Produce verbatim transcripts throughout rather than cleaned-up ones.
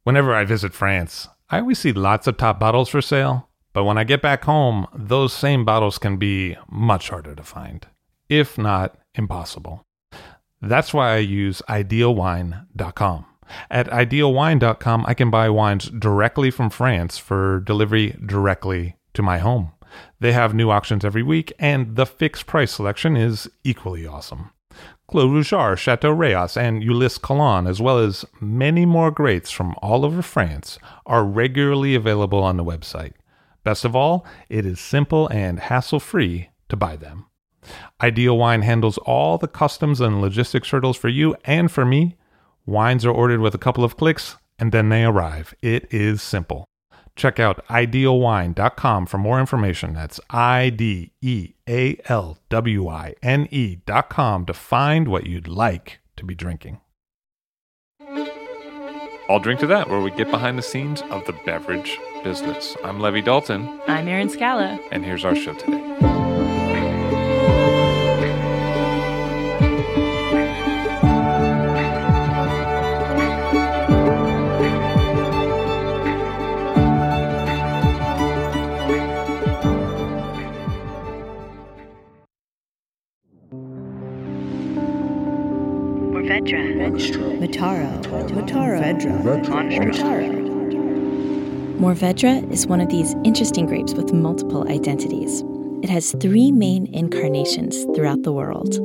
Whenever I visit France, I always see lots of top bottles for sale, but when I get back home, those same bottles can be much harder to find, if not impossible. That's why I use ideal wine dot com. At ideal wine dot com, I can buy wines directly from France for delivery directly to my home. They have new auctions every week, and the fixed price selection is equally awesome. Clos Rougeard, Chateau Rayas, and Ulysse Collin, as well as many more greats from all over France, are regularly available on the website. Best of all, it is simple and hassle-free to buy them. Ideal Wine handles all the customs and logistics hurdles for you and for me. Wines are ordered with a couple of clicks, and then they arrive. It is simple. Check out ideal wine dot com for more information. That's I D E A L W I N E dot com to find what you'd like to be drinking. I'll Drink to That, where we get behind the scenes of the beverage business. I'm Levi Dalton. I'm Erin Scala. And here's our show today. Mourvedre, Mataro, Mataro, Mourvedre. Mourvedre is one of these interesting grapes with multiple identities. It has three main incarnations throughout the world.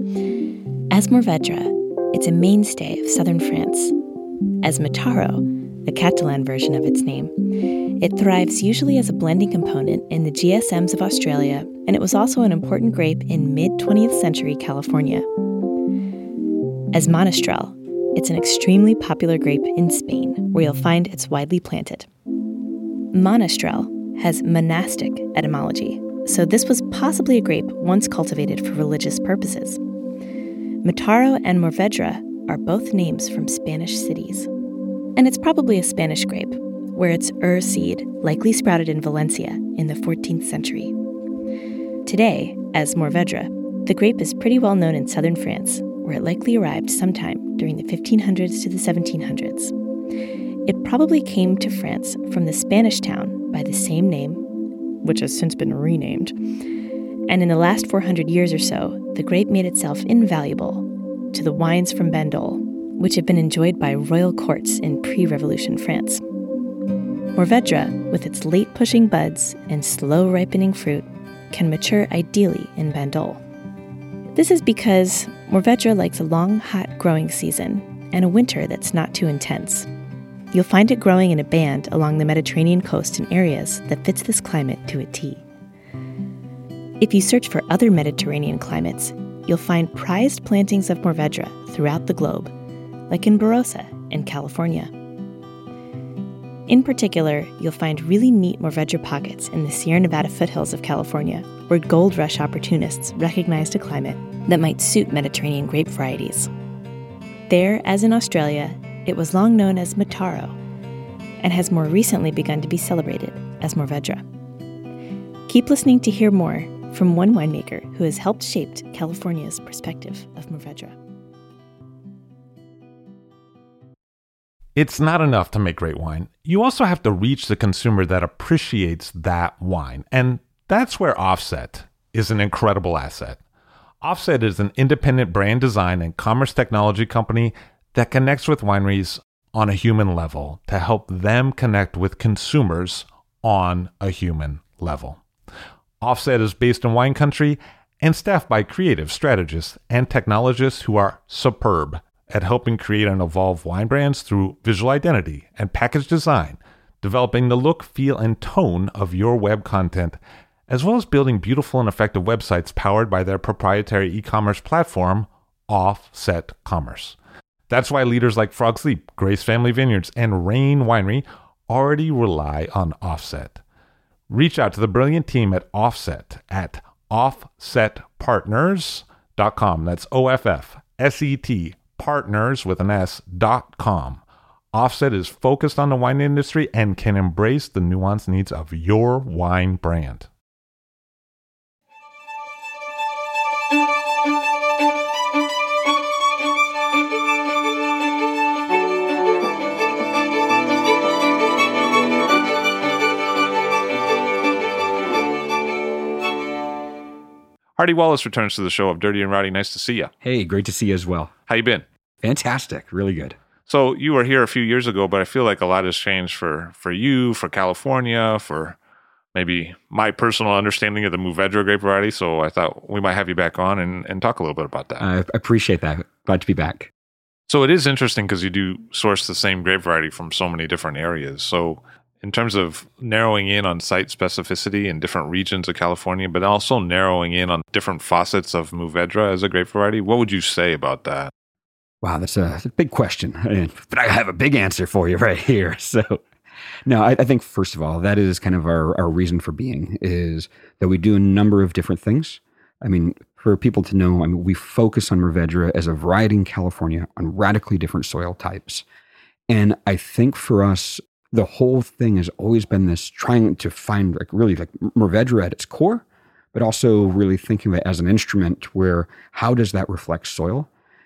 As Mourvedre, it's a mainstay of southern France. As Mataro, the Catalan version of its name, it thrives usually as a blending component in the G S Ms of Australia, and it was also an important grape in mid-twentieth century California. As Monastrell, it's an extremely popular grape in Spain, where you'll find it's widely planted. Monastrell has monastic etymology, so this was possibly a grape once cultivated for religious purposes. Mataro and Mourvedre are both names from Spanish cities. And it's probably a Spanish grape, where its ur seed likely sprouted in Valencia in the fourteenth century. Today, as Mourvedre, the grape is pretty well known in southern France, where it likely arrived sometime during the fifteen hundreds to the seventeen hundreds. It probably came to France from the Spanish town by the same name, which has since been renamed. And in the last four hundred years or so, the grape made itself invaluable to the wines from Bandol, which have been enjoyed by royal courts in pre-Revolution France. Mourvedre, with its late-pushing buds and slow-ripening fruit, can mature ideally in Bandol. This is because Mourvedre likes a long, hot growing season and a winter that's not too intense. You'll find it growing in a band along the Mediterranean coast in areas that fits this climate to a T. If you search for other Mediterranean climates, you'll find prized plantings of Mourvedre throughout the globe, like in Barossa in California. In particular, you'll find really neat Mourvedre pockets in the Sierra Nevada foothills of California, where gold rush opportunists recognized a climate that might suit Mediterranean grape varieties. There, as in Australia, it was long known as Mataro, and has more recently begun to be celebrated as Mourvedre. Keep listening to hear more from one winemaker who has helped shape California's perspective of Mourvedre. It's not enough to make great wine. You also have to reach the consumer that appreciates that wine. And that's where Offset is an incredible asset. Offset is an independent brand design and commerce technology company that connects with wineries on a human level to help them connect with consumers on a human level. Offset is based in wine country and staffed by creative strategists and technologists who are superb at helping create and evolve wine brands through visual identity and package design, developing the look, feel, and tone of your web content, as well as building beautiful and effective websites powered by their proprietary e-commerce platform, Offset Commerce. That's why leaders like Frog Sleep, Grace Family Vineyards, and Rain Winery already rely on Offset. Reach out to the brilliant team at Offset at offset partners dot com. That's O F F S E T partners with an S dot com. Offset is focused on the wine industry and can embrace the nuanced needs of your wine brand. Hardy Wallace returns to the show of Dirty and Rowdy. Nice to see you. Hey, great to see you as well. How you been? Fantastic. Really good. So you were here a few years ago, but I feel like a lot has changed for, for you, for California, for maybe my personal understanding of the Mourvedre grape variety. So I thought we might have you back on and, and talk a little bit about that. I appreciate that. Glad to be back. So it is interesting because you do source the same grape variety from so many different areas. So in terms of narrowing in on site specificity in different regions of California, but also narrowing in on different facets of Mourvedre as a grape variety, what would you say about that? Wow, that's a, that's a big question. But I have a big answer for you right here. So, no, I, I think, first of all, that is kind of our, our reason for being, is that we do a number of different things. I mean, for people to know, I mean, we focus on Mourvedre as a variety in California on radically different soil types. And I think for us, the whole thing has always been this trying to find like really like Mourvedre at its core, but also really thinking of it as an instrument where how does that reflect soil?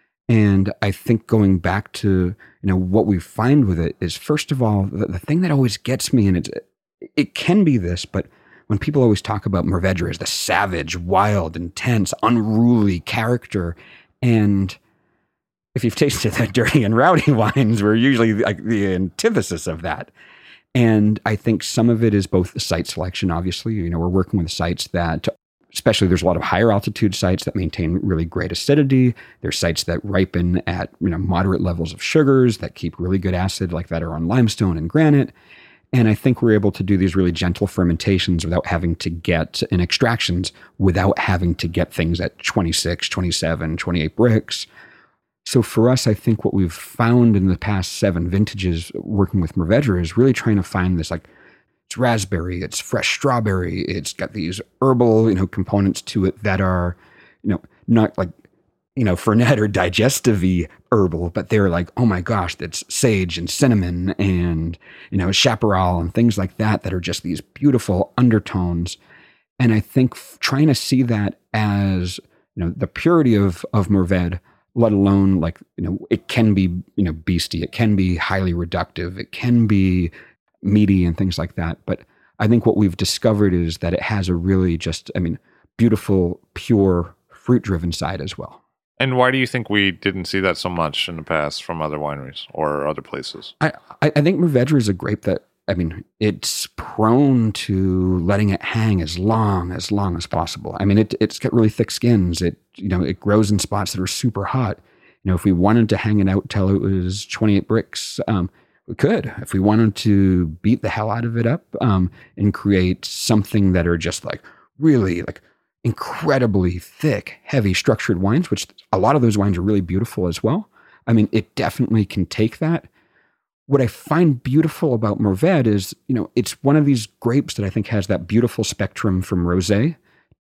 And I think going back to, you know, what we find with it is, first of all, the, the thing that always gets me, and it's, it can be this, but when people always talk about Mourvedre as the savage, wild, intense, unruly character, and if you've tasted the Dirty and Rowdy wines, we're usually like the antithesis of that. And I think some of it is both the site selection, obviously. You know, we're working with sites that, especially there's a lot of higher altitude sites that maintain really great acidity. There's sites that ripen at, you know, moderate levels of sugars that keep really good acid, like that are on limestone and granite. And I think we're able to do these really gentle fermentations without having to get, and extractions without having to get things at twenty-six, twenty-seven, twenty-eight bricks. So for us, I think what we've found in the past seven vintages working with Mourvedre is really trying to find this, like, it's raspberry, it's fresh strawberry, it's got these herbal, you know, components to it that are, you know, not like, you know, fernet or digestive-y herbal, but they're like, oh my gosh, that's sage and cinnamon and, you know, chaparral and things like that that are just these beautiful undertones. And I think f- trying to see that as, you know, the purity of, of Mourvedre, let alone like, you know, it can be, you know, beastie, it can be highly reductive, it can be meaty and things like that. But I think what we've discovered is that it has a really just, I mean, beautiful, pure, fruit-driven side as well. And why do you think we didn't see that so much in the past from other wineries or other places? I, I think Mourvedre is a grape that, I mean, it's prone to letting it hang as long, as long as possible. I mean, it, it's got really thick skins. It, you know, it grows in spots that are super hot. You know, if we wanted to hang it out till it was twenty-eight bricks, um, we could. If we wanted to beat the hell out of it up um, and create something that are just like really like incredibly thick, heavy structured wines, which a lot of those wines are really beautiful as well. I mean, it definitely can take that. What I find beautiful about Mourvedre is, you know, it's one of these grapes that I think has that beautiful spectrum from rosé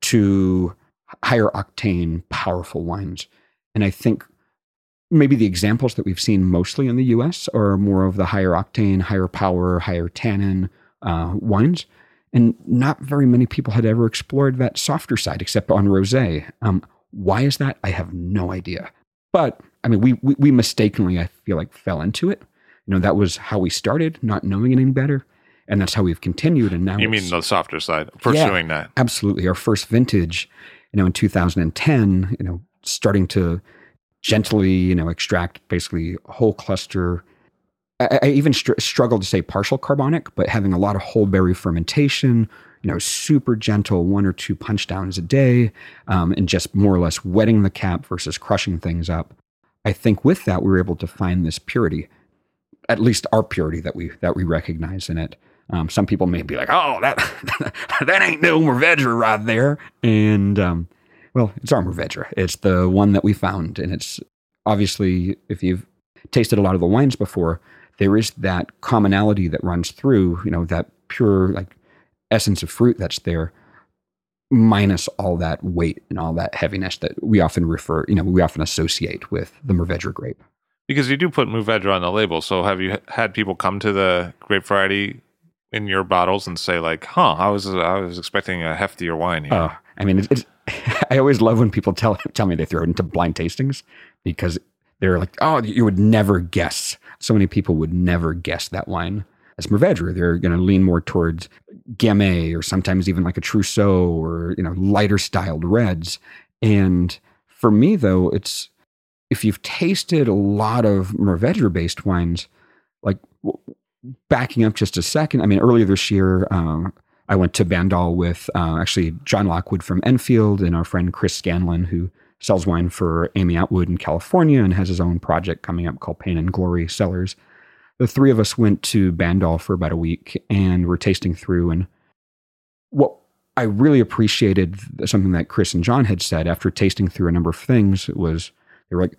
to higher octane, powerful wines. And I think maybe the examples that we've seen mostly in the U S are more of the higher octane, higher power, higher tannin uh, wines. And not very many people had ever explored that softer side except on rosé. Um, why is that? I have no idea. But I mean, we, we we mistakenly, I feel like, fell into it. You know, that was how we started, not knowing any better. And that's how we've continued. And now you mean the softer side, pursuing yeah, that. Absolutely. Our first vintage, you know, in two thousand ten, you know, starting to gently, you know, extract basically a whole cluster. I, I even str- struggle to say partial carbonic, but having a lot of whole berry fermentation, you know, super gentle, one or two punch downs a day, um, and just more or less wetting the cap versus crushing things up. I think with that, we were able to find this purity, at least our purity that we that we recognize in it. Um, some people may be like, "Oh, that that ain't no Mourvedre right there," and um, well, it's our Mourvedre. It's the one that we found, and it's obviously, if you've tasted a lot of the wines before, there is that commonality that runs through. You know, that pure like essence of fruit that's there, minus all that weight and all that heaviness that we often refer, you know, we often associate with the Mourvedre grape. Because you do put Mourvedre on the label, so have you had people come to the grape variety in your bottles and say like, "Huh, I was I was expecting a heftier wine here"? Uh, I mean, it's, it's, I always love when people tell tell me they throw it into blind tastings because they're like, "Oh, you would never guess." So many people would never guess that wine as Mourvedre. They're going to lean more towards Gamay or sometimes even like a Trousseau or, you know, lighter styled reds. And for me, though, it's if you've tasted a lot of Mourvedre based wines, like backing up just a second, I mean, earlier this year, um, I went to Bandol with uh, actually John Lockwood from Enfield and our friend Chris Scanlon, who sells wine for Amy Atwood in California and has his own project coming up called Pain and Glory Cellars. The three of us went to Bandol for about a week and we're tasting through. And what I really appreciated, something that Chris and John had said after tasting through a number of things, was they were like,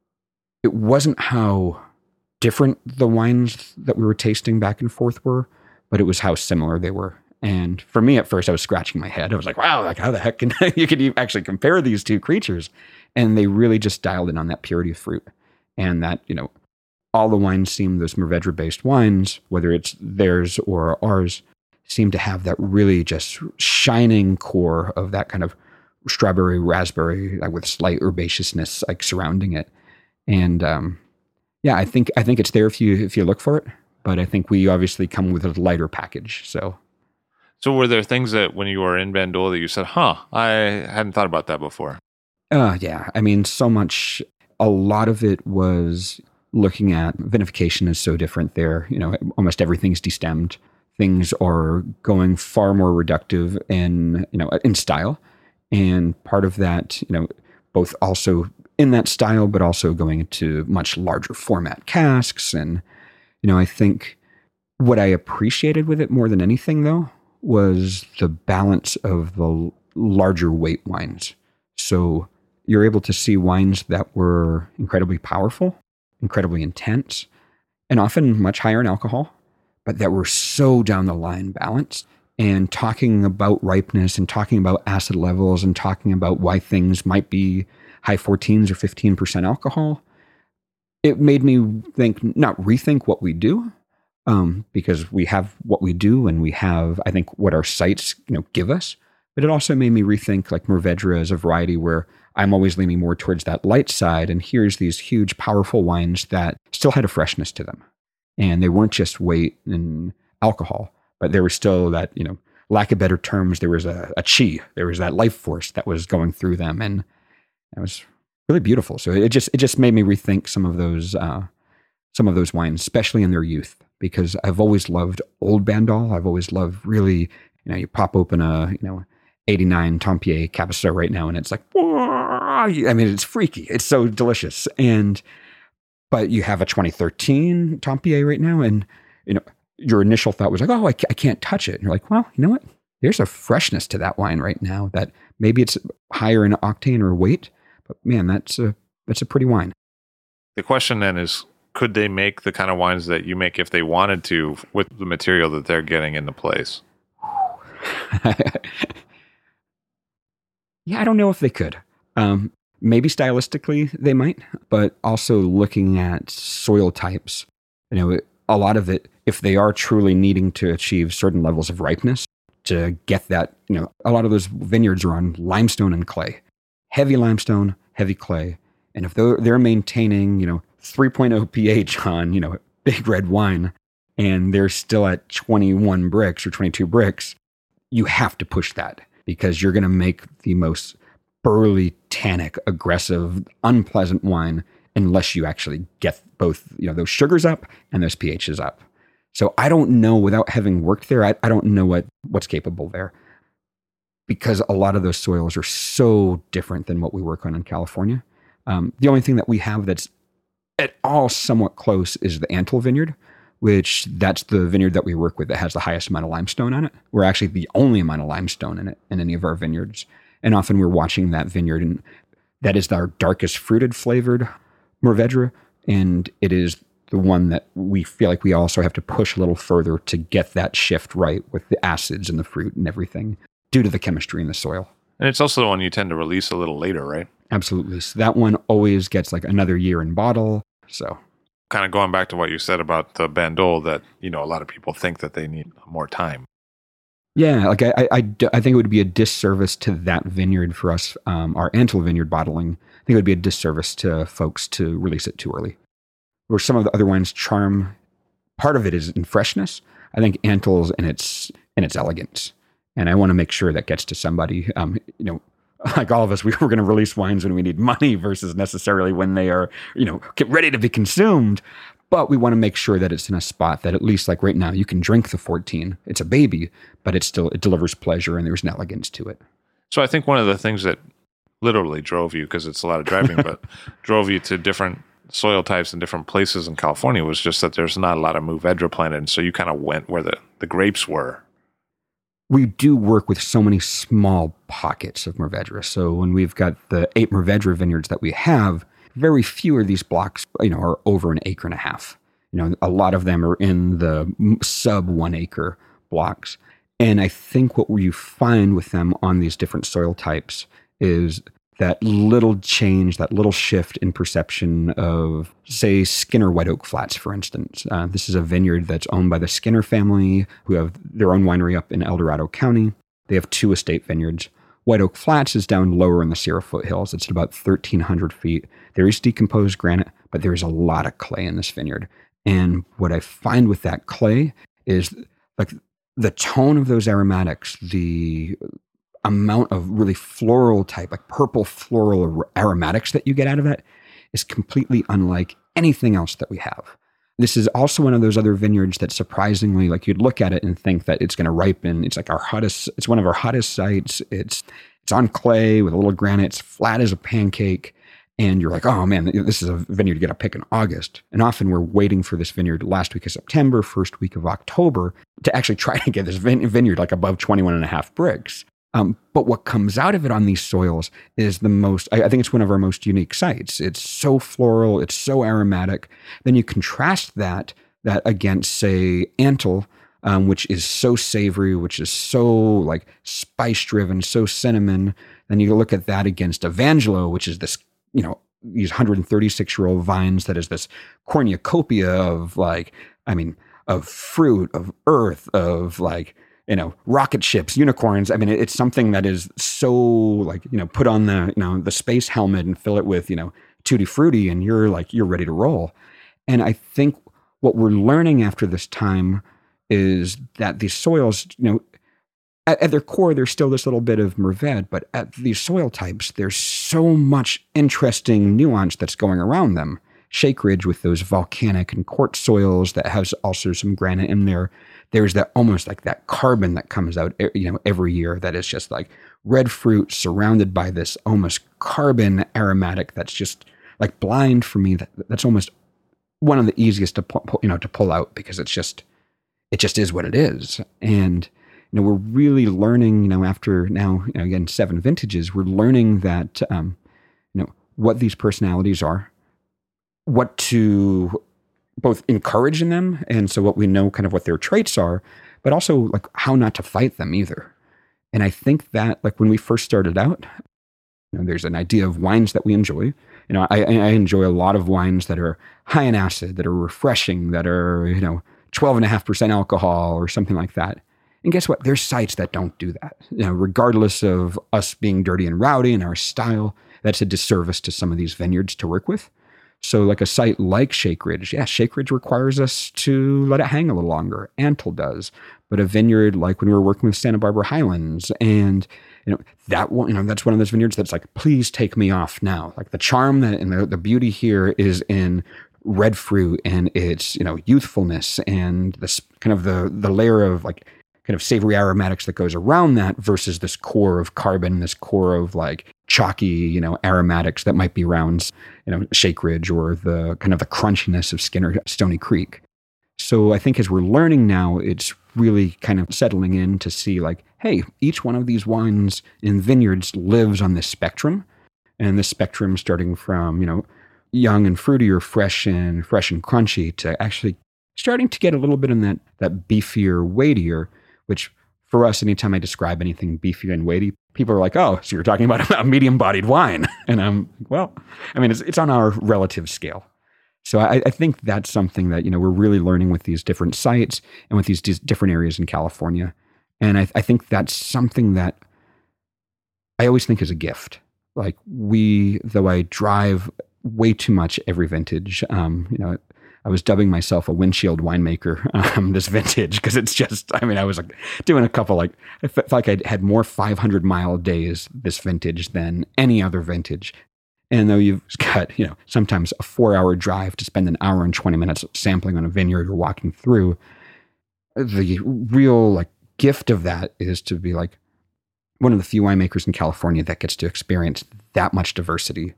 it wasn't how different the wines that we were tasting back and forth were, but it was how similar they were. And for me at first, I was scratching my head. I was like, wow, like how the heck can you could actually compare these two creatures? And they really just dialed in on that purity of fruit. And that, you know, all the wines seem, those Mourvedre-based wines, whether it's theirs or ours, seem to have that really just shining core of that kind of strawberry, raspberry, like with slight herbaceousness like surrounding it. And um, yeah, I think I think it's there if you if you look for it. But I think we obviously come with a lighter package. So. So were there things that when you were in Bandol that you said, huh, I hadn't thought about that before? Uh, yeah. I mean, so much, a lot of it was looking at vinification is so different there. You know, almost everything's destemmed. Things are going far more reductive in, you know, in style. And part of that, you know, both also in that style, but also going into much larger format casks. And, you know, I think what I appreciated with it more than anything, though, was the balance of the larger weight wines. So you're able to see wines that were incredibly powerful, incredibly intense, and often much higher in alcohol, but that were so down the line balanced. And talking about ripeness and talking about acid levels and talking about why things might be high fourteens or fifteen percent alcohol, it made me think, not rethink what we do, Um, because we have what we do and we have, I think, what our sites, you know, give us. But it also made me rethink like Mourvedre as a variety where I'm always leaning more towards that light side. And here's these huge, powerful wines that still had a freshness to them. And they weren't just weight and alcohol, but there was still that, you know, lack of better terms, there was a, a chi, there was that life force that was going through them. And it was really beautiful. So it just, it just made me rethink some of those, uh, some of those wines, especially in their youth. Because I've always loved old Bandol. I've always loved really, you know, you pop open a, you know, eighty-nine Tempier Cabernet right now and it's like, I mean, it's freaky. It's so delicious. And, but you have a twenty thirteen Tempier right now and, you know, your initial thought was like, oh, I can't, I can't touch it. And you're like, well, you know what? There's a freshness to that wine right now that maybe it's higher in octane or weight, but man, that's a, that's a pretty wine. The question then is, could they make the kind of wines that you make if they wanted to with the material that they're getting into place? Yeah, I don't know if they could. Um, maybe stylistically they might, but also looking at soil types, you know, a lot of it, if they are truly needing to achieve certain levels of ripeness to get that, you know, a lot of those vineyards are on limestone and clay, heavy limestone, heavy clay. And if they're, they're maintaining, you know, three point oh pH on, you know, big red wine, and they're still at twenty-one bricks or twenty-two bricks, you have to push that because you're going to make the most burly, tannic, aggressive, unpleasant wine unless you actually get both, you know, those sugars up and those pHs up. So I don't know, without having worked there, I, I don't know what, what's capable there because a lot of those soils are so different than what we work on in California. Um, the only thing that we have that's at all somewhat close is the Antle Vineyard, which that's the vineyard that we work with that has the highest amount of limestone on it. We're actually the only amount of limestone in it in any of our vineyards. And often we're watching that vineyard, and that is our darkest fruited flavored Mourvedre. And it is the one that we feel like we also have to push a little further to get that shift right with the acids and the fruit and everything due to the chemistry in the soil. And it's also the one you tend to release a little later, right? Absolutely. So that one always gets like another year in bottle. So kind of going back to what you said about the Bandol, that, you know, a lot of people think that they need more time. Yeah, like I, I, I think it would be a disservice to that vineyard for us, um, our Antle Vineyard bottling. I think it would be a disservice to folks to release it too early. Where some of the other wines charm, part of it is in freshness. I think Antle's and its and its elegance. And I want to make sure that gets to somebody, um, you know, like all of us, we were going to release wines when we need money versus necessarily when they are, you know, get ready to be consumed. But we want to make sure that it's in a spot that at least like right now, you can drink the fourteen. It's a baby, but it still, it delivers pleasure and there's an elegance to it. So I think one of the things that literally drove you, because it's a lot of driving, but drove you to different soil types and different places in California was just that there's not a lot of Mourvedre planted. And so you kind of went where the, the grapes were. We do work with so many small pockets of Mourvedre. So when we've got the eight Mourvedre vineyards that we have, very few of these blocks, you know, are over an acre and a half. You know, a lot of them are in the sub one acre blocks. And I think what you find with them on these different soil types is that little change, that little shift in perception of, say, Skinner White Oak Flats, for instance. Uh, this is a vineyard that's owned by the Skinner family, who have their own winery up in El Dorado County. They have two estate vineyards. White Oak Flats is down lower in the Sierra foothills. It's at about thirteen hundred feet. There is decomposed granite, but there is a lot of clay in this vineyard. And what I find with that clay is like the tone of those aromatics, the amount of really floral type, like purple floral aromatics that you get out of that is completely unlike anything else that we have. This is also one of those other vineyards that surprisingly, like you'd look at it and think that it's going to ripen. It's like our hottest, it's one of our hottest sites. It's, it's on clay with a little granite. It's flat as a pancake. And you're like, oh man, this is a vineyard you get to pick in August. And often we're waiting for this vineyard last week of September, first week of October to actually try to get this vine- vineyard like above twenty-one and a half bricks. Um, but what comes out of it on these soils is the most, I, I think it's one of our most unique sites. It's so floral, it's so aromatic. Then you contrast that, that against, say, Antle, um, which is so savory, which is so like spice driven, so cinnamon. Then you look at that against Evangelo, which is this, you know, these one hundred thirty-six year old vines that is this cornucopia of like, I mean, of fruit, of earth, of like, you know, rocket ships, unicorns. I mean, it's something that is so like, you know, put on the, you know, the space helmet and fill it with, you know, tutti frutti and you're like, you're ready to roll. And I think what we're learning after this time is that these soils, you know, at, at their core, there's still this little bit of Mourvedre, but at these soil types, there's so much interesting nuance that's going around them. Shake Ridge with those volcanic and quartz soils that has also some granite in there. There's that almost like that carbon that comes out, you know, every year that is just like red fruit surrounded by this almost carbon aromatic that's just like blind for me. That that's almost one of the easiest to pull, you know, to pull out because it's just, it just is what it is. And, you know, we're really learning, you know, after now, you know, again, seven vintages, we're learning that, um, you know, what these personalities are, what to both encourage in them. And so what we know kind of what their traits are, but also like how not to fight them either. And I think that like when we first started out, you know, there's an idea of wines that we enjoy. You know, I, I enjoy a lot of wines that are high in acid, that are refreshing, that are, you know, twelve and a half percent alcohol or something like that. And guess what? There's sites that don't do that. You know, regardless of us being dirty and rowdy in our style, that's a disservice to some of these vineyards to work with. So like a site like Shake Ridge, yeah, Shake Ridge requires us to let it hang a little longer. Antle does. But a vineyard like when we were working with Santa Barbara Highlands and, you know, that one, you know, that's one of those vineyards that's like, please take me off now. Like the charm that and the, the beauty here is in red fruit and its, you know, youthfulness and this kind of the the layer of like kind of savory aromatics that goes around that versus this core of carbon, this core of like chalky, you know, aromatics that might be around, you know, Shake Ridge or the kind of the crunchiness of Skinner Stony Creek. So I think as we're learning now, it's really kind of settling in to see like, hey, each one of these wines in vineyards lives on this spectrum. And this spectrum starting from, you know, young and fruity or fresh and fresh and crunchy to actually starting to get a little bit in that, that beefier, weightier, which for us, anytime I describe anything beefy and weighty, people are like, oh, so you're talking about a medium-bodied wine. And I'm, well, I mean, it's, it's on our relative scale. So I, I think that's something that, you know, we're really learning with these different sites and with these d- different areas in California. And I, I think that's something that I always think is a gift. Like we, though I drive way too much every vintage, um, you know, I was dubbing myself a windshield winemaker um, this vintage because it's just, I mean, I was like doing a couple, like, I felt like I had more five hundred mile days this vintage than any other vintage. And though you've got, you know, sometimes a four hour drive to spend an hour and twenty minutes sampling on a vineyard or walking through, the real like gift of that is to be like one of the few winemakers in California that gets to experience that much diversity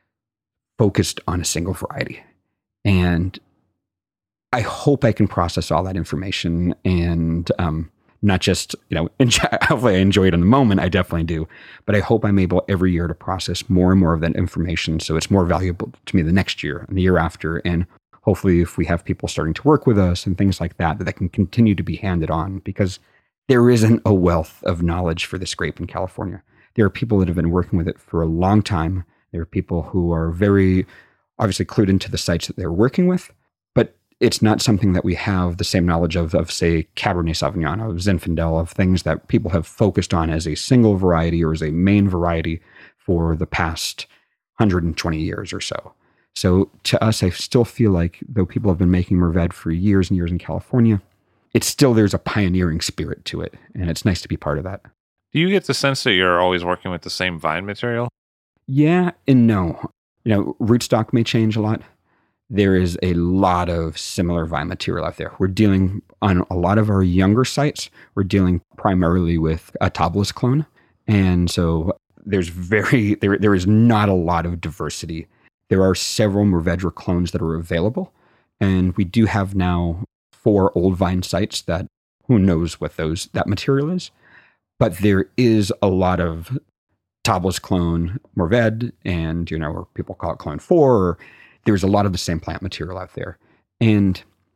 focused on a single variety. And I hope I can process all that information and um, not just, you know, enjoy, hopefully I enjoy it in the moment. I definitely do. But I hope I'm able every year to process more and more of that information so it's more valuable to me the next year and the year after. And hopefully if we have people starting to work with us and things like that, that they can continue to be handed on, because there isn't a wealth of knowledge for this grape in California. There are people that have been working with it for a long time. There are people who are very obviously clued into the sites that they're working with, but it's not something that we have the same knowledge of, of say, Cabernet Sauvignon, of Zinfandel, of things that people have focused on as a single variety or as a main variety for the past one hundred twenty years or so. So to us, I still feel like though people have been making Mourvedre for years and years in California, it's still, there's a pioneering spirit to it. And it's nice to be part of that. Do you get the sense that you're always working with the same vine material? Yeah and no. You know, rootstock may change a lot. There is a lot of similar vine material out there. We're dealing on a lot of our younger sites. We're dealing primarily with a Taubelis clone. And so there's very, there, there is not a lot of diversity. There are several Mourvedre clones that are available. And we do have now four old vine sites that who knows what those, that material is. But there is a lot of Taubelis clone Mourvedre, and, you know, or people call it clone four, or there's a lot of the same plant material out there. And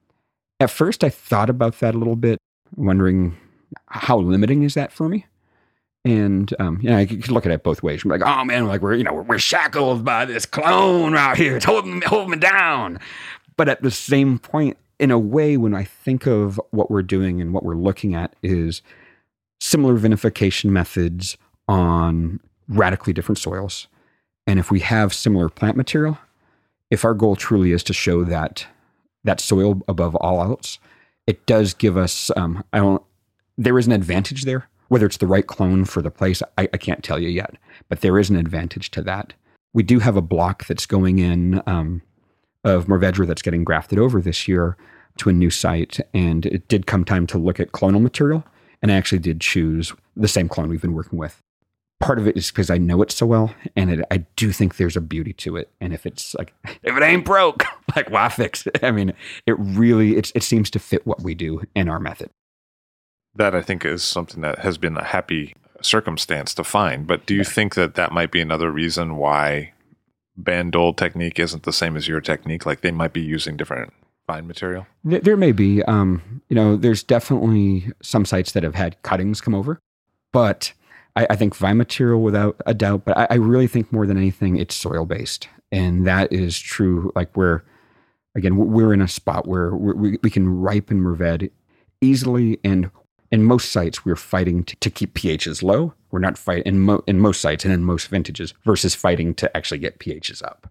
at first I thought about that a little bit, wondering how limiting is that for me? And, um, you know, I could look at it both ways. I'm like, oh man, like we're, you know, we're, we're shackled by this clone out here. It's holding, holding me down. But at the same point, in a way, when I think of what we're doing and what we're looking at is similar vinification methods on radically different soils. And if we have similar plant material, if our goal truly is to show that that soil above all else, it does give us, um, I don't, there is an advantage there. Whether it's the right clone for the place, I, I can't tell you yet, but there is an advantage to that. We do have a block that's going in um, of Mourvedre that's getting grafted over this year to a new site. And it did come time to look at clonal material. And I actually did choose the same clone we've been working with. Part of it is because I know it so well, and it, I do think there's a beauty to it. And if it's like, if it ain't broke, like, why fix it? I mean, it really, it's, it seems to fit what we do in our method. That I think is something that has been a happy circumstance to find. But do you think that that might be another reason why Bandol technique isn't the same as your technique? Like they might be using different vine material? There, there may be. Um, you know, there's definitely some sites that have had cuttings come over, but I, I think vine material without a doubt. But I, I really think more than anything, it's soil based, and that is true. Like we're, again, we're in a spot where we we can ripen Mourvedre easily, and in most sites we're fighting to, to keep pHs low. We're not fighting in, mo- in most sites and in most vintages versus fighting to actually get pHs up.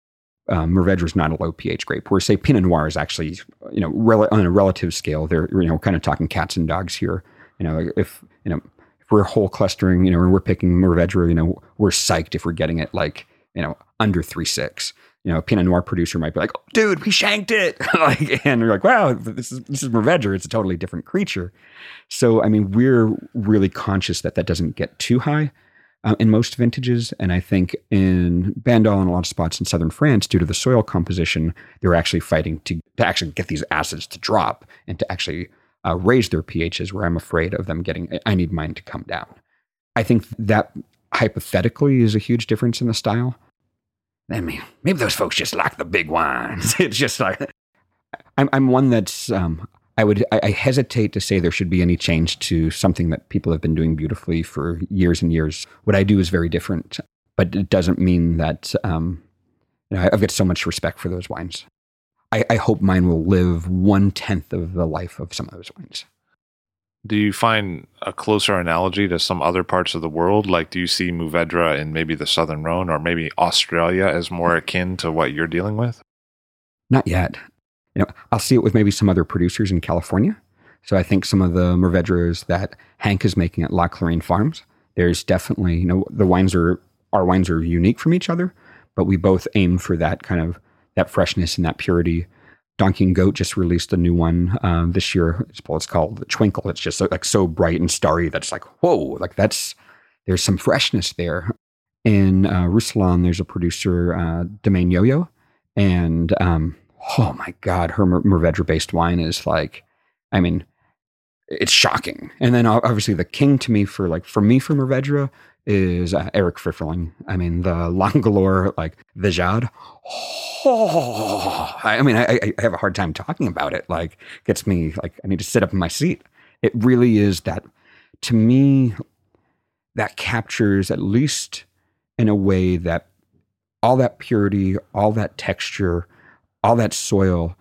Um, Mourvedre is not a low pH grape. Where say Pinot Noir is actually, you know, rel- on a relative scale, they're, you know, kind of talking cats and dogs here. You know, if, you know, if we're whole clustering, you know, and we're picking Mourvedre, you know, we're psyched if we're getting it like, you know, under three point six. You know, a Pinot Noir producer might be like, oh, dude, we shanked it. like, and we're like, wow, this is, this is Mourvedre. It's a totally different creature. So, I mean, we're really conscious that that doesn't get too high uh, in most vintages. And I think in Bandol and a lot of spots in southern France, due to the soil composition, they're actually fighting to, to actually get these acids to drop and to actually uh, raise their pHs, where I'm afraid of them getting, I need mine to come down. I think that hypothetically is a huge difference in the style. I mean, maybe those folks just like the big wines. It's just like, I'm I'm one that's, um, I would, I, I hesitate to say there should be any change to something that people have been doing beautifully for years and years. What I do is very different, but it doesn't mean that, um, you know, I've got so much respect for those wines. I, I hope mine will live one tenth of the life of some of those wines. Do you find a closer analogy to some other parts of the world? Like, do you see Mourvedre in maybe the Southern Rhone or maybe Australia as more akin to what you're dealing with? Not yet. you know, I'll see it with maybe some other producers in California. So I think some of the Mourvedres that Hank is making at La Clarine Farms, there's definitely, you know, the wines are, our wines are unique from each other, but we both aim for that kind of, that freshness and that purity. Donkey and Goat just released a new one um, this year. It's, well, it's called the Twinkle. It's just so, like so bright and starry that's like, whoa, like that's, there's some freshness there. In uh, Rousselon, there's a producer, uh, Domaine Yo-Yo, and um, oh my God, her Mourvedre-based wine is like, I mean, it's shocking. And then obviously the king to me for like, for me for Mourvedre is uh, Eric Pfifferling. I mean, the Langalore, like Vejade. Oh, I mean, I, I have a hard time talking about it. Like, gets me, like, I need to sit up in my seat. It really is that, to me, that captures, at least in a way, that all that purity, all that texture, all that soil,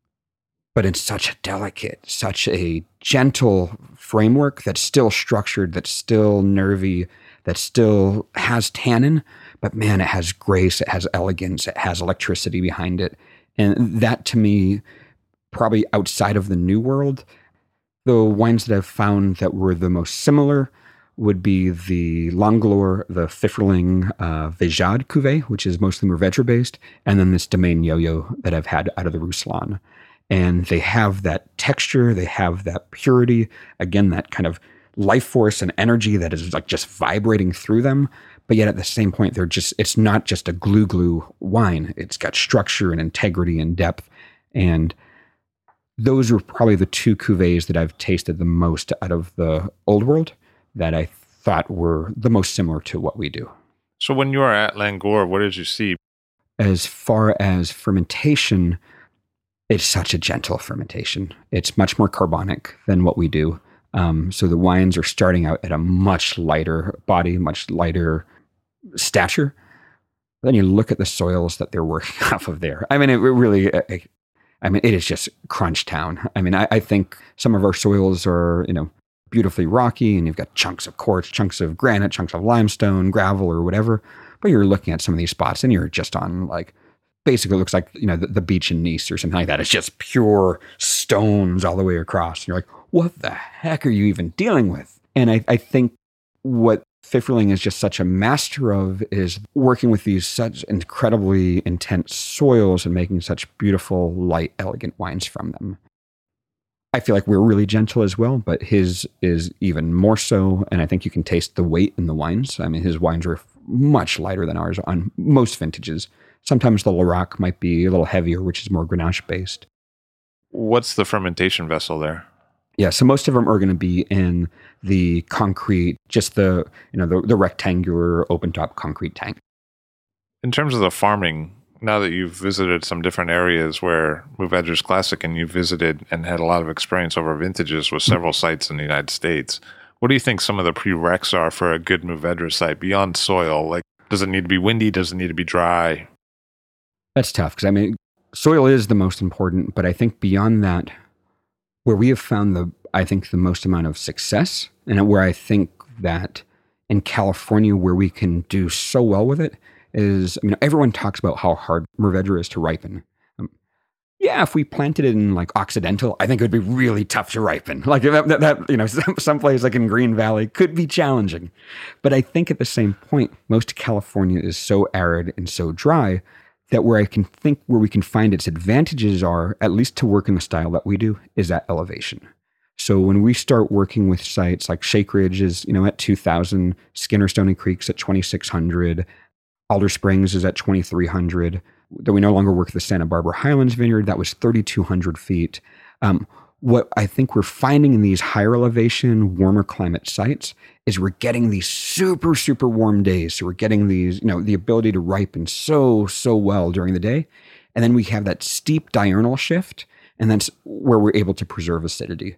but in such a delicate, such a gentle framework that's still structured, that's still nervy, that still has tannin, but man, it has grace, it has elegance, it has electricity behind it. And that, to me, probably outside of the New World, the wines that I've found that were the most similar would be the Langalore, the Pfifferling uh, Vejade cuvée, which is mostly Mourvedre based, and then this Domaine Yo-Yo that I've had out of the Rousselon. And they have that texture, they have that purity, again, that kind of life force and energy that is like just vibrating through them. But yet at the same point, they're just, it's not just a glue glue wine. It's got structure and integrity and depth. And those are probably the two cuvées that I've tasted the most out of the Old World that I thought were the most similar to what we do. So when you were at Langour, what did you see? As far as fermentation, it's such a gentle fermentation. It's much more carbonic than what we do. Um, so the wines are starting out at a much lighter body, much lighter stature. Then you look at the soils that they're working off of there. I mean, it really, I mean, it is just crunch town. I mean, I, I think some of our soils are, you know, beautifully rocky, and you've got chunks of quartz, chunks of granite, chunks of limestone, gravel, or whatever. But you're looking at some of these spots, and you're just on like, basically it looks like, you know, the, the beach in Nice or something like that. It's just pure stones all the way across. And you're like, what the heck are you even dealing with? And I, I think what Pfifferling is just such a master of is working with these such incredibly intense soils and making such beautiful, light, elegant wines from them. I feel like we're really gentle as well, but his is even more so. And I think you can taste the weight in the wines. I mean, his wines are much lighter than ours on most vintages. Sometimes the Larocque might be a little heavier, which is more Grenache based. What's the fermentation vessel there? Yeah, so most of them are going to be in the concrete, just the, you know, the, the rectangular open top concrete tank. In terms of the farming, now that you've visited some different areas where Mourvedre is classic and you visited and had a lot of experience over vintages with several mm-hmm. sites in the United States, what do you think some of the prereqs are for a good Mourvedre site beyond soil? Like, does it need to be windy? Does it need to be dry? That's tough because, I mean, soil is the most important, but I think beyond that, where we have found the, I think, the most amount of success, and where I think that in California, where we can do so well with it, is, I mean, everyone talks about how hard Mourvedre is to ripen. Um, yeah, if we planted it in like Occidental, I think it would be really tough to ripen. Like that, that, that you know, some, some place like in Green Valley could be challenging. But I think at the same point, most of California is so arid and so dry that where I can think where we can find its advantages are, at least to work in the style that we do, is at elevation. So when we start working with sites like Shake Ridge is, you know, at two thousand, Skinner Stony Creek's at twenty-six hundred, Alder Springs is at twenty-three hundred. That we no longer work the Santa Barbara Highlands Vineyard, that was thirty-two hundred feet. Um, what I think we're finding in these higher elevation, warmer climate sites is we're getting these super, super warm days. So we're getting these, you know, the ability to ripen so, so well during the day. And then we have that steep diurnal shift, and that's where we're able to preserve acidity.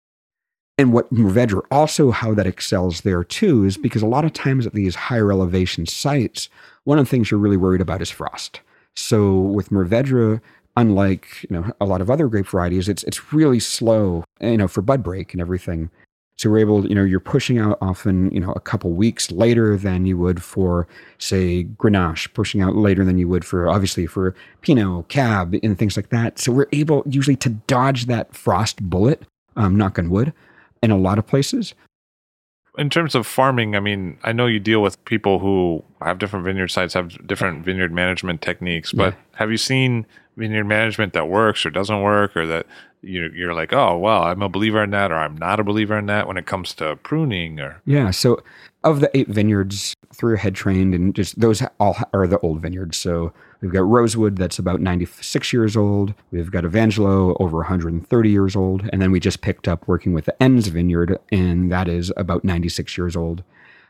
And what Mourvedre also, how that excels there too, is because a lot of times at these higher elevation sites, one of the things you're really worried about is frost. So with Mourvedre, unlike, you know, a lot of other grape varieties, it's it's really slow, you know, for bud break and everything. So we're able, you know, you're pushing out often, you know, a couple weeks later than you would for, say, Grenache, pushing out later than you would for, obviously, for Pinot, Cab, and things like that. So we're able usually to dodge that frost bullet, um, knock on wood, in a lot of places. In terms of farming, I mean, I know you deal with people who have different vineyard sites, have different vineyard management techniques, but Yeah. have you seen vineyard management that works or doesn't work, or that you- you're like, oh, well, I'm a believer in that, or I'm not a believer in that when it comes to pruning? Or Yeah. So of the eight vineyards, three are head trained, and just those all are the old vineyards. So we've got Rosewood that's about ninety-six years old. We've got Evangelo over one hundred thirty years old. And then we just picked up working with the Enns vineyard, and that is about ninety-six years old.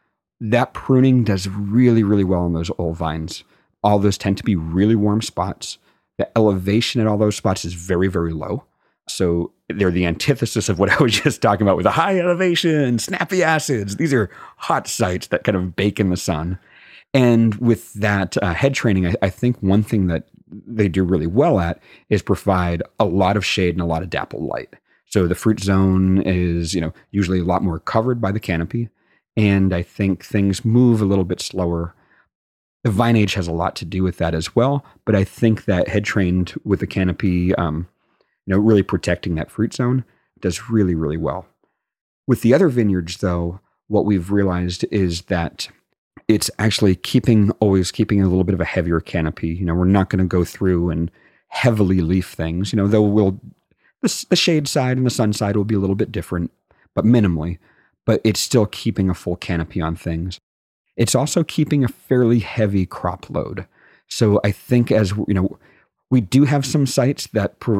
That pruning does really, really well on those old vines. All those tend to be really warm spots. The elevation at all those spots is very, very low. So they're the antithesis of what I was just talking about with the high elevation, snappy acids. These are hot sites that kind of bake in the sun. And with that uh, head training, I, I think one thing that they do really well at is provide a lot of shade and a lot of dapple light. So the fruit zone is, you know, usually a lot more covered by the canopy. And I think things move a little bit slower. The vine age has a lot to do with that as well. But I think that head trained with the canopy, um, you know, really protecting that fruit zone does really, really well. With the other vineyards, though, what we've realized is that it's actually keeping, always keeping a little bit of a heavier canopy. You know, we're not going to go through and heavily leaf things, you know, though we'll, the, the shade side and the sun side will be a little bit different, but minimally, but it's still keeping a full canopy on things. It's also keeping a fairly heavy crop load. So I think as, you know, we do have some sites that per,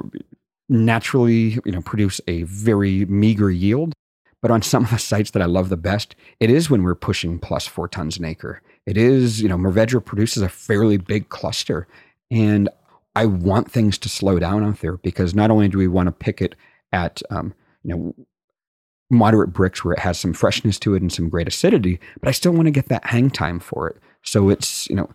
naturally, you know, produce a very meager yield. But on some of the sites that I love the best, it is when we're pushing plus four tons an acre. It is, you know, Mourvèdre produces a fairly big cluster. And I want things to slow down out there because not only do we want to pick it at, um, you know, moderate bricks where it has some freshness to it and some great acidity, but I still want to get that hang time for it. So it's, you know,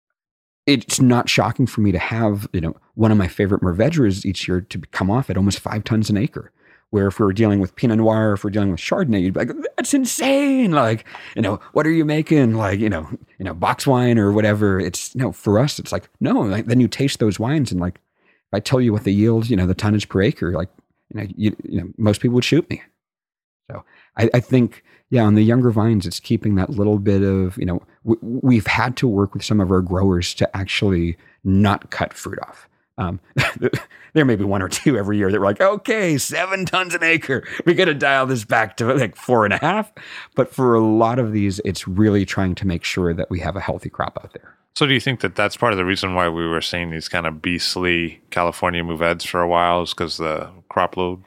it's not shocking for me to have, you know, one of my favorite Mourvèdres each year to come off at almost five tons an acre. Where if we were dealing with Pinot Noir, if we're dealing with Chardonnay, you'd be like, that's insane. Like, you know, what are you making? Like, you know, you know, box wine or whatever. It's, you know, for us, it's like, no, like, then you taste those wines and like, if I tell you what the yield, you know, the tonnage per acre, like, you know, you, you know, most people would shoot me. So I, I think, yeah, on the younger vines, it's keeping that little bit of, you know, w- we've had to work with some of our growers to actually not cut fruit off. Um, there may be one or two every year that were like, okay, seven tons an acre. We got to dial this back to like four and a half. But for a lot of these, it's really trying to make sure that we have a healthy crop out there. So do you think that that's part of the reason why we were seeing these kind of beastly California Mourvèdres for a while is because the crop load?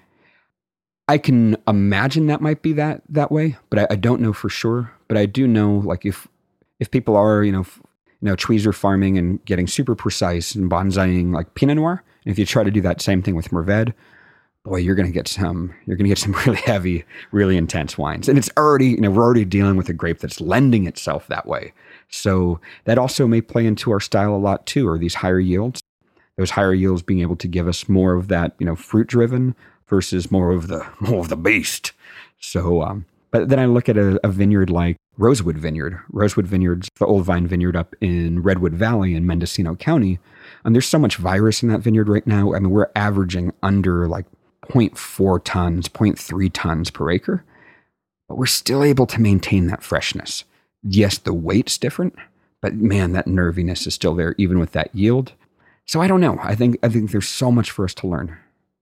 I can imagine that might be that that way, but I, I don't know for sure. But I do know, like, if if people are, you know, f- you know, tweezer farming and getting super precise and bonsaiing like Pinot Noir, and if you try to do that same thing with Mourvèdre, boy, you're going to get some, you're going to get some really heavy, really intense wines. And it's already, you know, we're already dealing with a grape that's lending itself that way. So that also may play into our style a lot too, or these higher yields. Those higher yields being able to give us more of that, you know, fruit driven versus more of the, more of the beast. So, um, but then I look at a, a vineyard like Rosewood Vineyard. Rosewood Vineyard's the old vine vineyard up in Redwood Valley in Mendocino County. And there's so much virus in that vineyard right now. I mean, we're averaging under like zero point four tons, zero point three tons per acre. But we're still able to maintain that freshness. Yes, the weight's different, but man, that nerviness is still there even with that yield. So I don't know. I think I think there's so much for us to learn.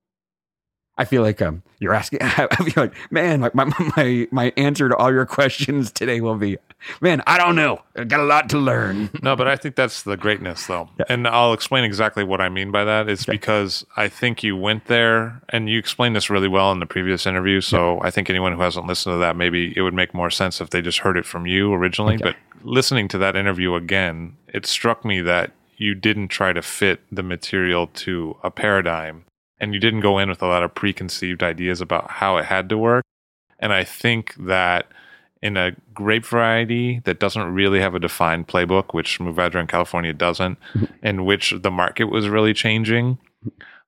I feel like um, you're asking. I feel like, man, like my my my answer to all your questions today will be, man, I don't know. I got a lot to learn. No, but I think that's the greatness, though. Yeah. And I'll explain exactly what I mean by that. It's okay. Because I think you went there, and you explained this really well in the previous interview. So yeah. I think anyone who hasn't listened to that, maybe it would make more sense if they just heard it from you originally. Okay. But listening to that interview again, it struck me that you didn't try to fit the material to a paradigm. And you didn't go in with a lot of preconceived ideas about how it had to work. And I think that in a grape variety that doesn't really have a defined playbook, which Mourvèdre in California doesn't, in which the market was really changing,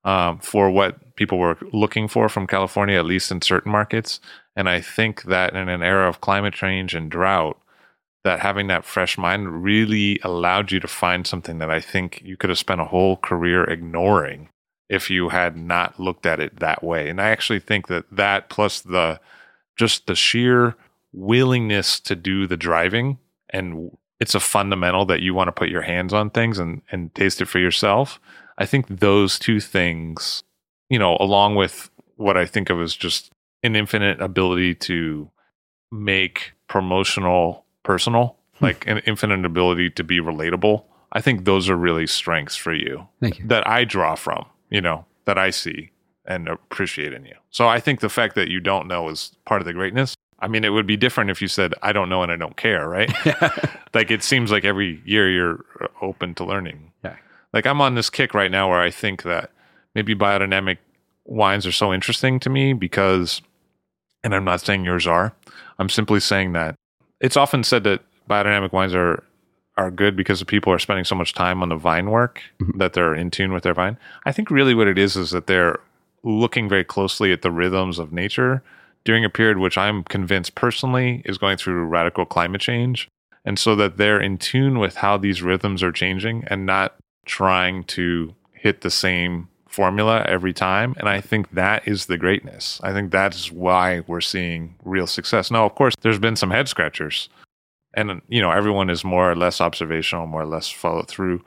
um, for what people were looking for from California, at least in certain markets. And I think that in an era of climate change and drought, that having that fresh mind really allowed you to find something that I think you could have spent a whole career ignoring if you had not looked at it that way. And I actually think that that plus the just the sheer willingness to do the driving, and it's a fundamental that you want to put your hands on things and, and taste it for yourself. I think those two things, you know, along with what I think of as just an infinite ability to make promotional personal, like an infinite ability to be relatable. I think those are really strengths for you. Thank you. That I draw from, you know, that I see and appreciate in you. So I think the fact that you don't know is part of the greatness. I mean, it would be different if you said, I don't know and I don't care, right? Like, it seems like every year you're open to learning. Yeah. Like, I'm on this kick right now where I think that maybe biodynamic wines are so interesting to me because, and I'm not saying yours are, I'm simply saying that it's often said that biodynamic wines are are good because the people are spending so much time on the vine work mm-hmm. that they're in tune with their vine. I think really what it is is that they're looking very closely at the rhythms of nature during a period which I'm convinced personally is going through radical climate change. And so that they're in tune with how these rhythms are changing and not trying to hit the same formula every time. And I think that is the greatness. I think that's why we're seeing real success. Now, of course, there's been some head scratchers. And, you know, everyone is more or less observational, more or less follow through.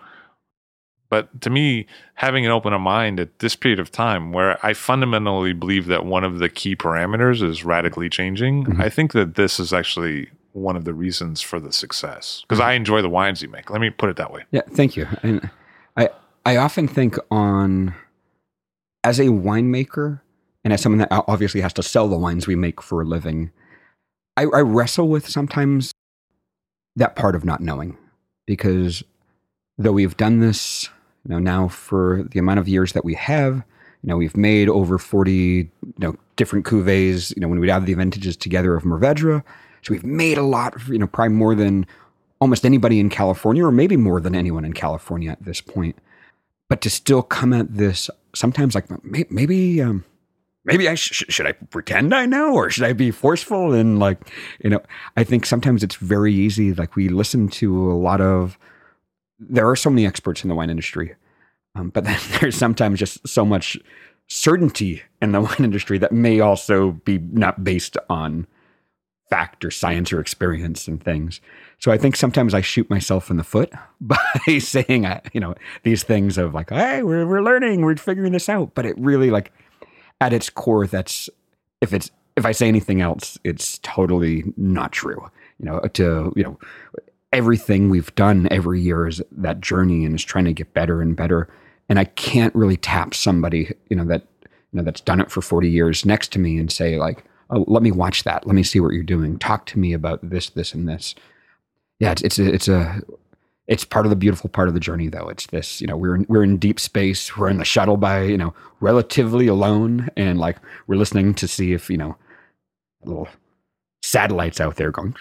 But to me, having an open mind at this period of time where I fundamentally believe that one of the key parameters is radically changing, mm-hmm. I think that this is actually one of the reasons for the success. Because I enjoy the wines you make. Let me put it that way. Yeah, thank you. And I, I often think on, as a winemaker, and as someone that obviously has to sell the wines we make for a living, I, I wrestle with sometimes that part of not knowing, because though we've done this, you know, now for the amount of years that we have, you know, we've made over forty, you know, different cuvées, you know, when we add the vintages together of Mourvèdre. So we've made a lot, you know, probably more than almost anybody in California, or maybe more than anyone in California at this point. But to still come at this sometimes like, maybe, um, maybe I sh- should I pretend I know, or should I be forceful? And like, you know, I think sometimes it's very easy. Like, we listen to a lot of, there are so many experts in the wine industry, um, but then there's sometimes just so much certainty in the wine industry that may also be not based on fact or science or experience and things. So I think sometimes I shoot myself in the foot by saying, you know, these things of like, hey, we're we're learning, we're figuring this out. But it really, like, at its core, that's, if it's, if I say anything else, it's totally not true. You know, to, you know, everything we've done every year is that journey and is trying to get better and better. And I can't really tap somebody, you know, that, you know, that's done it for forty years next to me and say like, oh, let me watch that. Let me see what you're doing. Talk to me about this, this, and this. Yeah, it's it's a, it's a it's part of the beautiful part of the journey, though. It's this, you know, we're in, we're in deep space. We're in the shuttle by, you know, relatively alone, and like we're listening to see if, you know, little satellites out there going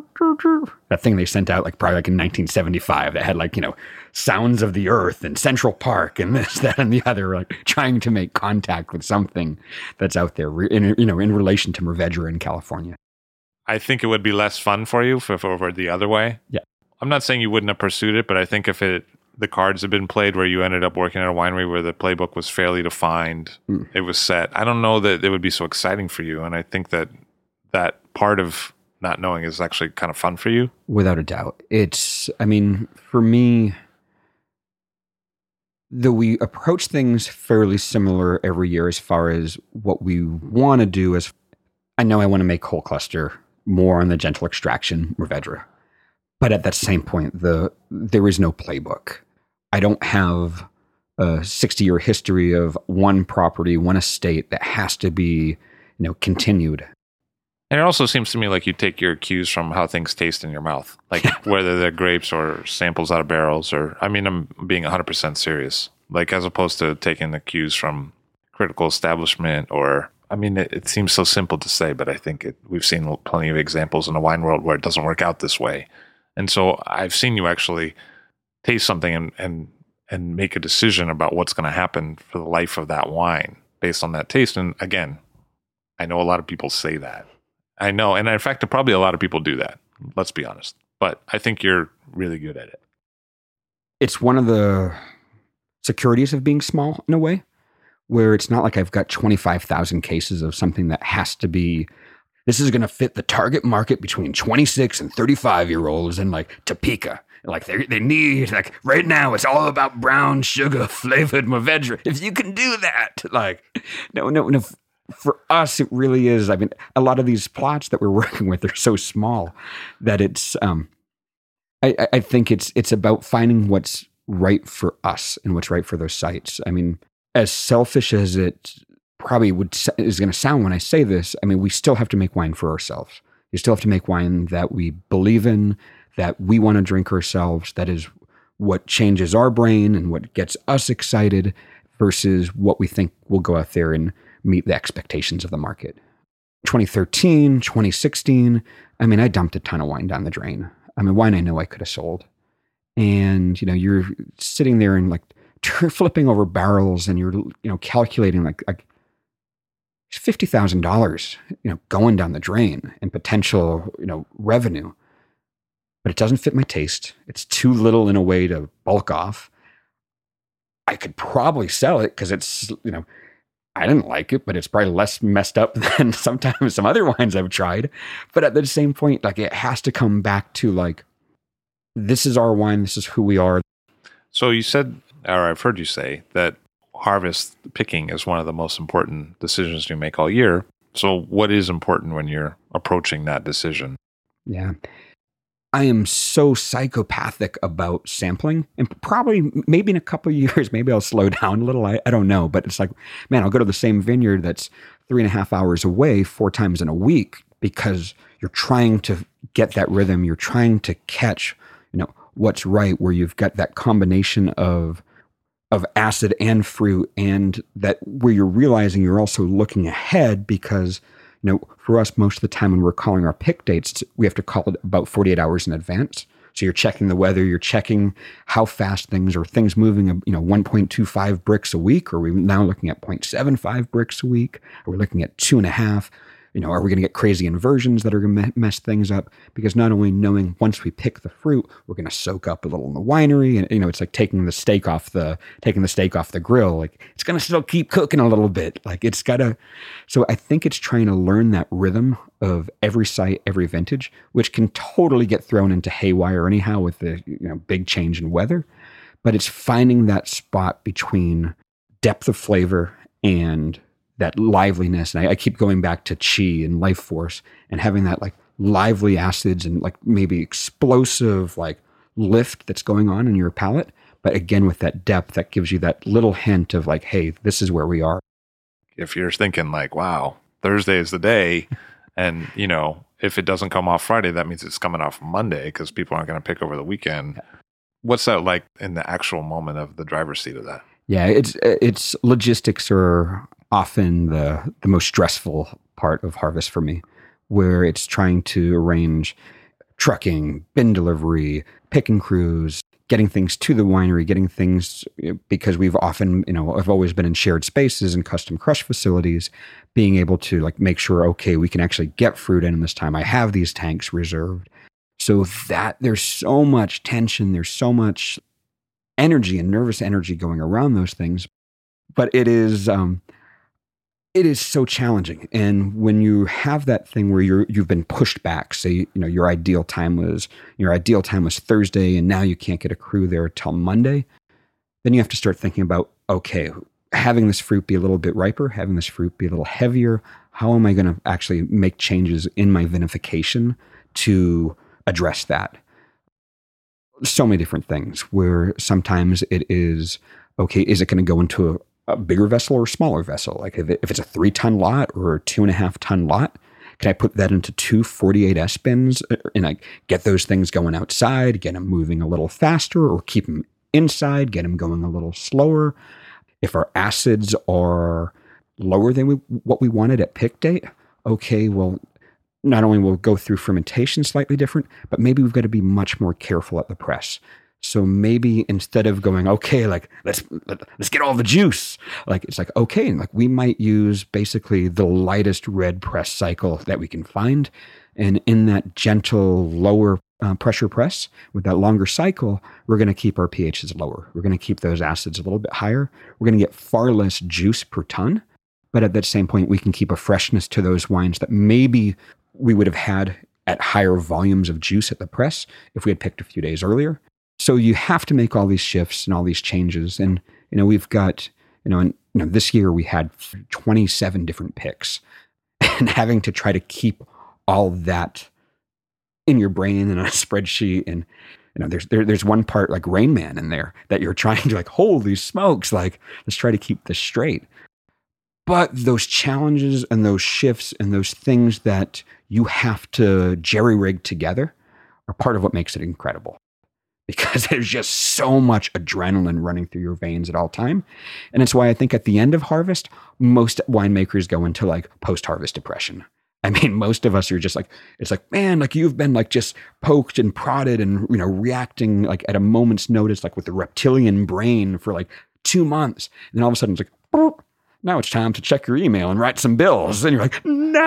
that thing they sent out like probably like in nineteen seventy-five that had like, you know, sounds of the earth and Central Park and this, that, and the other, like trying to make contact with something that's out there in, you know, in relation to Mourvèdre in California. I think it would be less fun for you if it were the other way. Yeah. I'm not saying you wouldn't have pursued it, but I think if it the cards had been played where you ended up working at a winery where the playbook was fairly defined, mm. it was set, I don't know that it would be so exciting for you. And I think that that part of not knowing is actually kind of fun for you. Without a doubt. It's, I mean, for me, though we approach things fairly similar every year as far as what we want to do, as I know I want to make whole cluster more on the gentle extraction Mourvèdre. But at that same point, the there is no playbook. I don't have a sixty-year history of one property, one estate that has to be, you know, continued. And it also seems to me like you take your cues from how things taste in your mouth, like whether they're grapes or samples out of barrels, or, I mean, I'm being one hundred percent serious, like as opposed to taking the cues from critical establishment or, I mean, it, it seems so simple to say, but I think it, we've seen plenty of examples in the wine world where it doesn't work out this way. And so I've seen you actually taste something and, and, and make a decision about what's going to happen for the life of that wine based on that taste. And again, I know a lot of people say that. I know. And in fact, probably a lot of people do that. Let's be honest. But I think you're really good at it. It's one of the securities of being small in a way, where it's not like I've got twenty-five thousand cases of something that has to be, this is going to fit the target market between twenty-six and thirty-five year olds and like Topeka. Like they they need, like right now, it's all about brown sugar flavored Mourvedre. If you can do that, like, no, no, no. For us, it really is. I mean, a lot of these plots that we're working with are so small that it's, um, I, I think it's, it's about finding what's right for us and what's right for those sites. I mean, as selfish as it probably would is going to sound when I say this, I mean, we still have to make wine for ourselves. You still have to make wine that we believe in, that we want to drink ourselves. That is what changes our brain and what gets us excited versus what we think will go out there and meet the expectations of the market. twenty thirteen, twenty sixteen, I mean, I dumped a ton of wine down the drain. I mean, wine I know I could have sold. And, you know, you're sitting there and like flipping over barrels and you're, you know, calculating like, like fifty thousand dollars, you know, going down the drain and potential, you know, revenue. But it doesn't fit my taste. It's too little in a way to bulk off. I could probably sell it because it's, you know, I didn't like it, but it's probably less messed up than sometimes some other wines I've tried. But at the same point, like it has to come back to like, this is our wine. This is who we are. So you said, or I've heard you say that harvest picking is one of the most important decisions you make all year. So what is important when you're approaching that decision? Yeah. I am so psychopathic about sampling, and probably maybe in a couple of years, maybe I'll slow down a little. I, I don't know, but it's like, man, I'll go to the same vineyard that's three and a half hours away four times in a week because you're trying to get that rhythm. You're trying to catch, you know, what's right, where you've got that combination of of acid and fruit, and that where you're realizing you're also looking ahead because, you know, for us, most of the time when we're calling our pick dates, we have to call it about forty-eight hours in advance. So you're checking the weather, you're checking how fast things are, things moving, you know, one point two five bricks a week, or are we now looking at zero point seven five bricks a week? Are we looking at two and a half? You know, are we going to get crazy inversions that are going to mess things up? Because not only knowing once we pick the fruit, we're going to soak up a little in the winery, and you know, it's like taking the steak off the taking the steak off the grill. Like it's going to still keep cooking a little bit. Like it's got to. So I think it's trying to learn that rhythm of every site, every vintage, which can totally get thrown into haywire anyhow with the, you know, big change in weather. But it's finding that spot between depth of flavor and that liveliness. And I, I keep going back to chi and life force and having that like lively acids and like maybe explosive like lift that's going on in your palate. But again, with that depth that gives you that little hint of like, hey, this is where we are. If you're thinking like, wow, Thursday is the day. And, you know, if it doesn't come off Friday, that means it's coming off Monday because people aren't going to pick over the weekend. What's that like in the actual moment of the driver's seat of that? Yeah, it's it's logistics are often the the most stressful part of harvest for me, where it's trying to arrange trucking, bin delivery, picking crews, getting things to the winery, getting things, because we've often, you know, I've always been in shared spaces and custom crush facilities, being able to like make sure, okay, we can actually get fruit in this time. I have these tanks reserved. So that there's so much tension, there's so much energy and nervous energy going around those things, but it is, um, it is so challenging. And when you have that thing where you're, you've been pushed back, say, you know, your ideal time was, your ideal time was Thursday and now you can't get a crew there till Monday, then you have to start thinking about, okay, having this fruit be a little bit riper, having this fruit be a little heavier, how am I going to actually make changes in my vinification to address that? So many different things where sometimes it is, okay, is it going to go into a, a bigger vessel or a smaller vessel? Like if, it, if it's a three ton lot or a two and a half ton lot, can I put that into two forty-eight S bins and I get those things going outside, get them moving a little faster, or keep them inside, get them going a little slower? If our acids are lower than we, what we wanted at pick date, okay, well, not only will go through fermentation slightly different, but maybe we've got to be much more careful at the press. So maybe instead of going, okay, like let's let's get all the juice, like it's like, okay, like we might use basically the lightest red press cycle that we can find. And in that gentle lower uh, pressure press with that longer cycle, we're going to keep our pHs lower. We're going to keep those acids a little bit higher. We're going to get far less juice per ton. But at that same point, we can keep a freshness to those wines that maybe we would have had at higher volumes of juice at the press if we had picked a few days earlier. So you have to make all these shifts and all these changes. And, you know, we've got, you know, and, you know, this year we had twenty-seven different picks and having to try to keep all that in your brain and on a spreadsheet. And, you know, there's, there, there's one part like Rain Man in there that you're trying to like, holy smokes, like, let's try to keep this straight. But those challenges and those shifts and those things that you have to jerry-rig together are part of what makes it incredible. Because there's just so much adrenaline running through your veins at all time. And it's why I think at the end of harvest, most winemakers go into like post-harvest depression. I mean, most of us are just like, it's like, man, like you've been like just poked and prodded and, you know, reacting like at a moment's notice, like with the reptilian brain for like two months. And then all of a sudden it's like, boop, now it's time to check your email and write some bills. And you're like,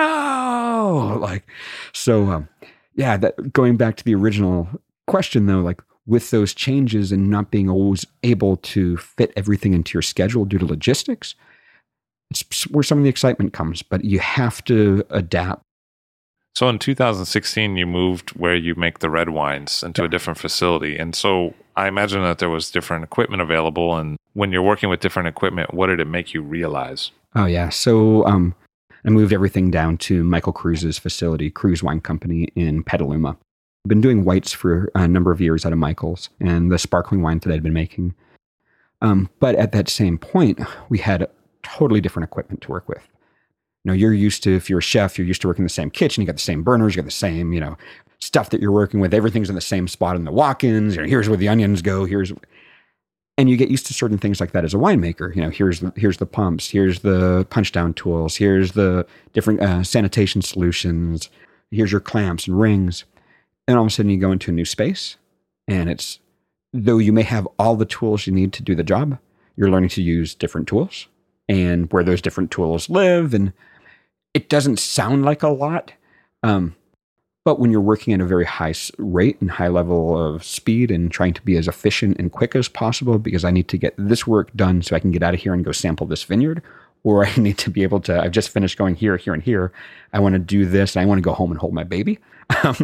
no, like, so um, yeah, that going back to the original question though, like, with those changes and not being always able to fit everything into your schedule due to logistics, it's where some of the excitement comes, but you have to adapt. So in two thousand sixteen, you moved where you make the red wines into yeah. a different facility. And so I imagine that there was different equipment available. And when you're working with different equipment, what did it make you realize? Oh, yeah. So um, I moved everything down to Michael Cruz's facility, Cruz Wine Company in Petaluma. I've been doing whites for a number of years out of Michael's and the sparkling wine that I'd been making. Um, but at that same point, we had totally different equipment to work with. You know, you're used to, if you're a chef, you're used to working in the same kitchen. You got the same burners, you got the same, you know, stuff that you're working with. Everything's in the same spot in the walk-ins. You know, here's where the onions go. Here's, and you get used to certain things like that as a winemaker. You know, here's the, here's the pumps, here's the punch down tools, here's the different uh, sanitation solutions, here's your clamps and rings. And all of a sudden you go into a new space and it's, though you may have all the tools you need to do the job, you're learning to use different tools and where those different tools live. And it doesn't sound like a lot. Um, but when you're working at a very high rate and high level of speed and trying to be as efficient and quick as possible, because I need to get this work done so I can get out of here and go sample this vineyard, or I need to be able to, I've just finished going here, here, and here. I want to do this and I want to go home and hold my baby. Um,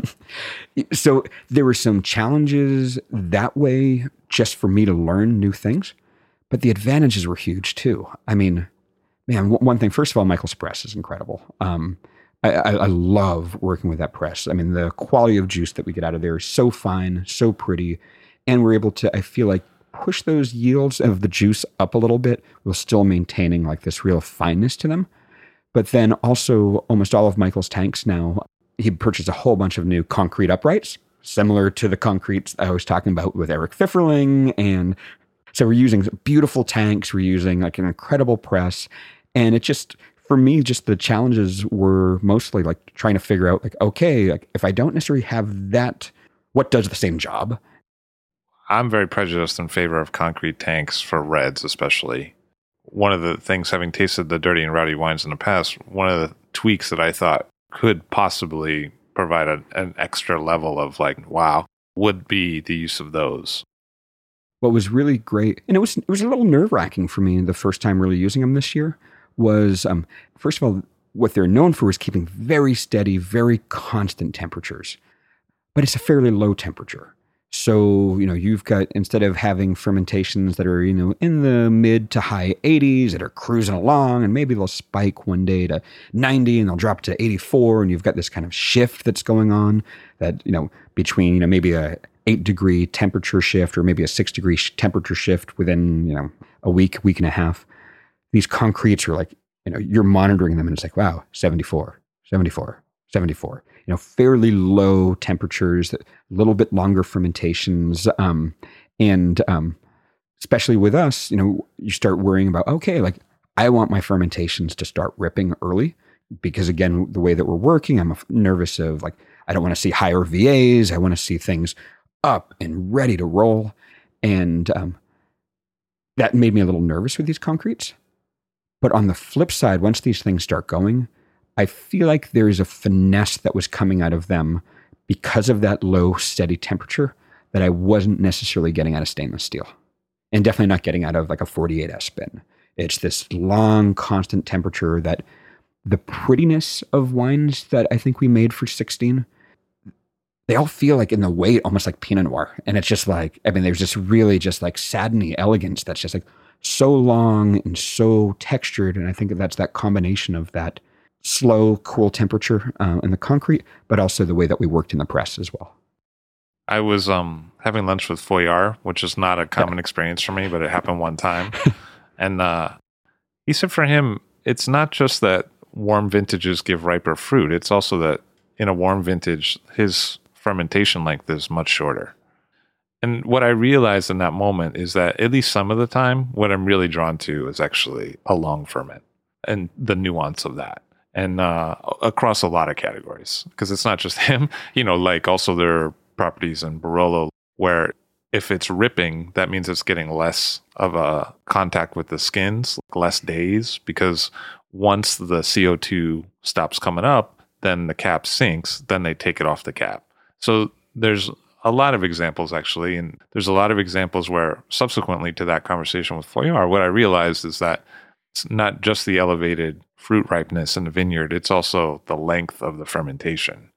so there were some challenges that way just for me to learn new things, but the advantages were huge too. I mean, man, one thing, first of all, Michael's press is incredible. Um, I, I, I love working with that press. I mean, the quality of juice that we get out of there is so fine, so pretty, and we're able to, I feel like, push those yields of the juice up a little bit while still maintaining like this real fineness to them. But then also almost all of Michael's tanks now, he purchased a whole bunch of new concrete uprights, similar to the concretes I was talking about with Eric Pfifferling. And so we're using beautiful tanks. We're using like an incredible press. And it just, for me, just the challenges were mostly like trying to figure out like, okay, like if I don't necessarily have that, what does the same job? I'm very prejudiced in favor of concrete tanks for reds, especially. One of the things, having tasted the dirty and rowdy wines in the past, one of the tweaks that I thought could possibly provide a, an extra level of like, wow, would be the use of those. What was really great, and it was it was a little nerve-wracking for me the first time really using them this year, was, um, first of all, what they're known for is keeping very steady, very constant temperatures. But it's a fairly low temperature. So, you know, you've got, instead of having fermentations that are, you know, in the mid to high eighties that are cruising along, and maybe they'll spike one day to ninety and they'll drop to eighty-four, and you've got this kind of shift that's going on that, you know, between, you know, maybe a eight degree temperature shift or maybe a six degree temperature shift within, you know, a week, week and a half. These concretes are like, you know, you're monitoring them and it's like, wow, seventy-four, seventy-four, seventy-four. You know, fairly low temperatures, a little bit longer fermentations. Um, and um, especially with us, you know, you start worrying about, okay, like I want my fermentations to start ripping early because again, the way that we're working, I'm nervous of like, I don't want to see higher V As. I want to see things up and ready to roll. And um, that made me a little nervous with these concretes. But on the flip side, once these things start going, I feel like there is a finesse that was coming out of them because of that low, steady temperature that I wasn't necessarily getting out of stainless steel. And definitely not getting out of like a forty-eight S bin. It's this long, constant temperature that the prettiness of wines that I think we made for sixteen, they all feel like in the weight, almost like Pinot Noir. And it's just like, I mean, there's this really just like saddening elegance that's just like so long and so textured. And I think that's that combination of that slow, cool temperature uh, in the concrete, but also the way that we worked in the press as well. I was um, having lunch with Foyar, which is not a common Yeah. experience for me, but it happened one time. And uh, he said for him, it's not just that warm vintages give riper fruit. It's also that in a warm vintage, his fermentation length is much shorter. And what I realized in that moment is that at least some of the time, what I'm really drawn to is actually a long ferment and the nuance of that. And uh, across a lot of categories, because it's not just him, you know, like also there are properties in Barolo where if it's ripping, that means it's getting less of a contact with the skins, less days, because once the C O two stops coming up, then the cap sinks, then they take it off the cap. So there's a lot of examples actually, and there's a lot of examples where subsequently to that conversation with Foyar, what I realized is that it's not just the elevated fruit ripeness in the vineyard, it's also the length of the fermentation.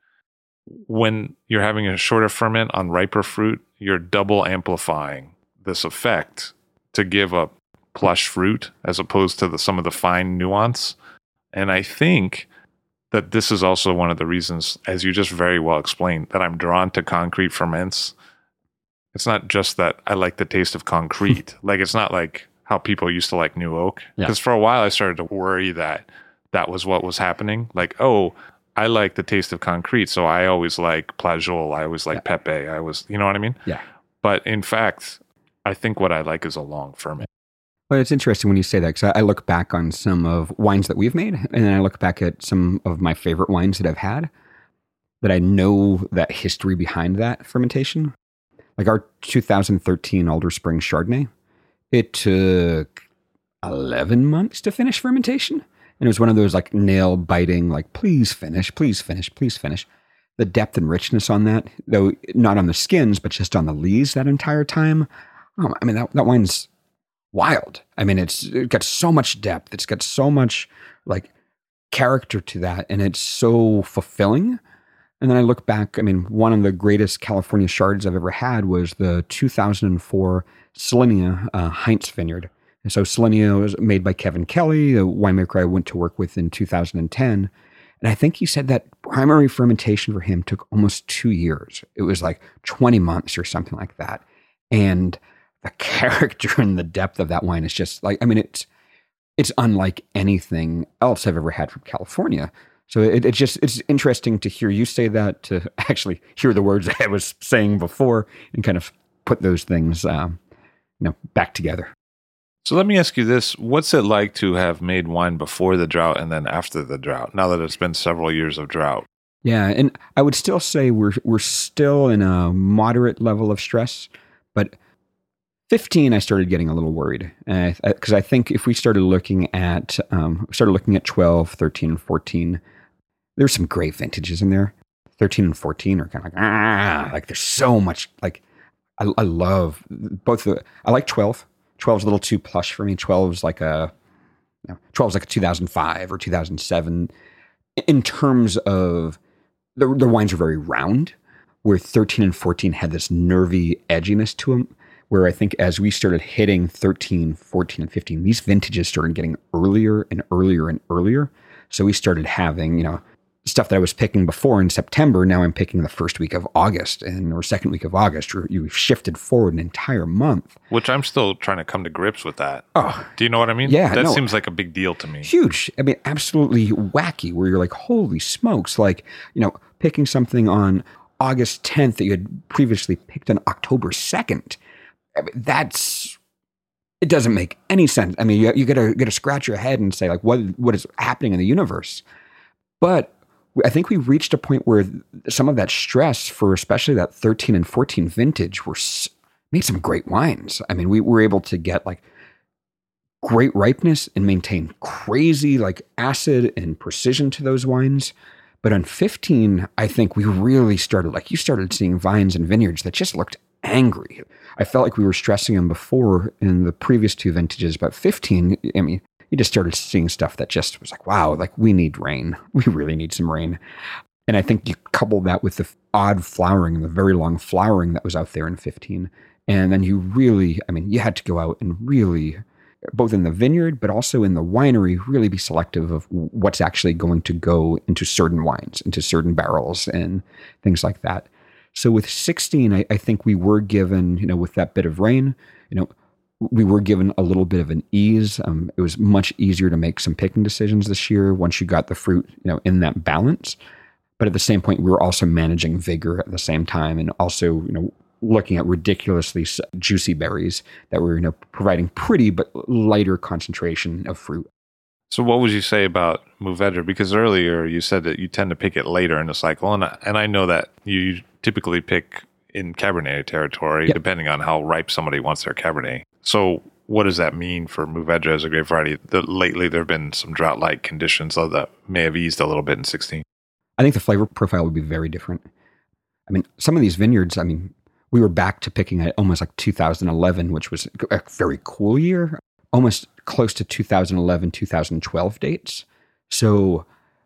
When you're having a shorter ferment on riper fruit, you're double amplifying this effect to give a plush fruit as opposed to the, some of the fine nuance. And I think that this is also one of the reasons, as you just very well explained, that I'm drawn to concrete ferments. It's not just that I like the taste of concrete. Like, it's not like how people used to like new oak. Yeah. Because for a while I started to worry that that was what was happening. Like, oh, I like the taste of concrete, so I always like Plageol, I always like Yeah. Pepe, I was, you know what I mean? Yeah. But in fact, I think what I like is a long ferment. Well, it's interesting when you say that, because I I look back on some of wines that we've made, and then I look back at some of my favorite wines that I've had, that I know that history behind that fermentation. Like our two thousand thirteen Alder Spring Chardonnay, it took eleven months to finish fermentation. And it was one of those like nail biting, like, please finish, please finish, please finish. The depth and richness on that, though not on the skins, but just on the lees that entire time. Oh, I mean, that, that wine's wild. I mean, it's it got so much depth. It's got so much like character to that. And it's so fulfilling. And then I look back, I mean, one of the greatest California Chards I've ever had was the two thousand four Salinia uh, Heinz Vineyard. And so Salinia was made by Kevin Kelly, the winemaker I went to work with in two thousand ten. And I think he said that primary fermentation for him took almost two years. It was like twenty months or something like that. And the character and the depth of that wine is just like, I mean, it's it's unlike anything else I've ever had from California. So it, it's just, it's interesting to hear you say that, to actually hear the words I was saying before and kind of put those things, um, you know, back together. So let me ask you this. What's it like to have made wine before the drought and then after the drought, now that it's been several years of drought? Yeah, and I would still say we're we're still in a moderate level of stress, but fifteen I started getting a little worried, because I, I think if we started looking at um, started looking at twelve, thirteen, and fourteen, there's some great vintages in there. thirteen and fourteen are kind of like ah, like there's so much. Like I, I love both the. I like twelve. twelve is a little too plush for me. twelve is like a, you know, twelve is like a two thousand five or two thousand seven in terms of the, the wines are very round, where thirteen and fourteen had this nervy edginess to them, where I think as we started hitting thirteen, fourteen, and fifteen, these vintages started getting earlier and earlier and earlier. So we started having, you know, stuff that I was picking before in September, now I'm picking the first week of August and or second week of August, or you've shifted forward an entire month. Which I'm still trying to come to grips with that. Oh, Do you know what I mean? yeah, That no. seems like a big deal to me. Huge. I mean, absolutely wacky, where you're like, holy smokes, like, you know, picking something on August tenth that you had previously picked on October second. I mean, that's, it doesn't make any sense. I mean, you, you gotta, gotta scratch your head and say, like, what, what is happening in the universe? But I think we reached a point where some of that stress for especially that thirteen and fourteen vintage were made some great wines. I mean, we were able to get like great ripeness and maintain crazy like acid and precision to those wines. But on fifteen, I think we really started, like you started seeing vines and vineyards that just looked angry. I felt like we were stressing them before in the previous two vintages, but fifteen, I mean, you just started seeing stuff that just was like, wow, like we need rain. We really need some rain. And I think you couple that with the odd flowering and the very long flowering that was out there in fifteen. And then you really, I mean, you had to go out and really, both in the vineyard, but also in the winery, really be selective of what's actually going to go into certain wines, into certain barrels and things like that. So with sixteen, I, I think we were given, you know, with that bit of rain, you know, we were given a little bit of an ease. Um, it was much easier to make some picking decisions this year once you got the fruit, you know, in that balance. But at the same point, we were also managing vigor at the same time, and also, you know, looking at ridiculously juicy berries that were, you know, providing pretty but lighter concentration of fruit. So what would you say about Mourvèdre? Because earlier you said that you tend to pick it later in the cycle, and I, and I know that you typically pick in Cabernet territory, yep, depending on how ripe somebody wants their Cabernet. So what does that mean for Mourvèdre as a grape variety? The, lately, there have been some drought-like conditions, so that may have eased a little bit in sixteen. I think the flavor profile would be very different. I mean, some of these vineyards, I mean, we were back to picking at almost like two thousand eleven, which was a very cool year, almost close to two thousand eleven, two thousand twelve dates. So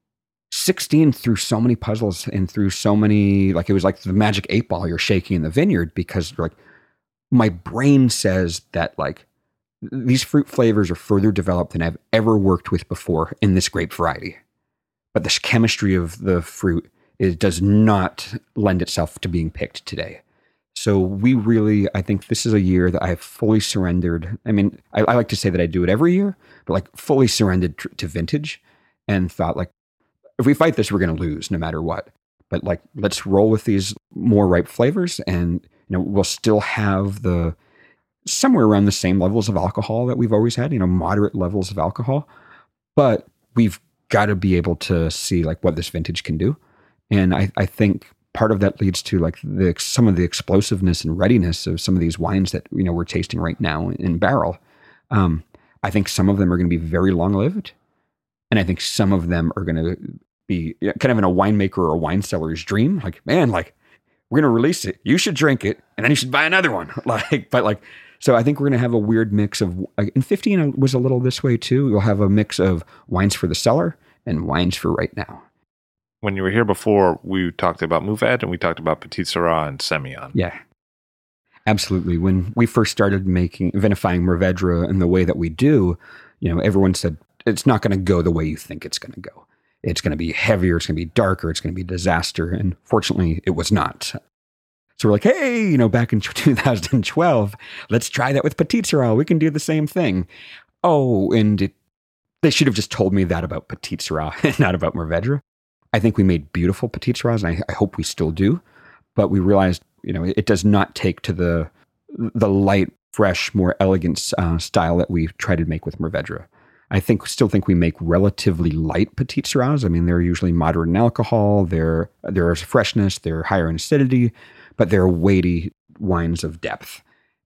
sixteen threw so many puzzles and threw so many, like it was like the magic eight ball you're shaking in the vineyard, because like my brain says that like these fruit flavors are further developed than I've ever worked with before in this grape variety. But the chemistry of the fruit, it does not lend itself to being picked today. So we really, I think this is a year that I've fully surrendered. I mean, I, I like to say that I do it every year, but like fully surrendered to, to vintage, and thought like, if we fight this, we're going to lose no matter what. But like, let's roll with these more ripe flavors, and you know, we'll still have the somewhere around the same levels of alcohol that we've always had, you know, moderate levels of alcohol. But we've got to be able to see like what this vintage can do. And I, I think part of that leads to like the some of the explosiveness and readiness of some of these wines that, you know, we're tasting right now in barrel. Um, I think some of them are going to be very long-lived, and I think some of them are going to be kind of in a winemaker or a wine seller's dream. Like, man, like we're going to release it, you should drink it, and then you should buy another one. Like, but like, so I think we're going to have a weird mix of. Like, and fifteen was a little this way too. We'll have a mix of wines for the cellar and wines for right now. When you were here before, we talked about Mourvèdre and we talked about Petit Syrah and Semillon. Yeah, absolutely. When we first started making, vinifying Mourvèdre in the way that we do, you know, everyone said, it's not going to go the way you think it's going to go. It's going to be heavier. It's going to be darker. It's going to be a disaster. And fortunately, it was not. So we're like, hey, you know, back in two thousand twelve, let's try that with Petit Syrah. We can do the same thing. Oh, and it, they should have just told me that about Petit Syrah and not about Mourvèdre. I think we made beautiful Petit Syrahs, and I, I hope we still do. But we realized, you know, it, it does not take to the the light, fresh, more elegant uh, style that we try to make with Mourvèdre. I think, still think we make relatively light Petit Syrahs. I mean, they're usually moderate in alcohol. They're there's freshness. They're higher in acidity, but they're weighty wines of depth.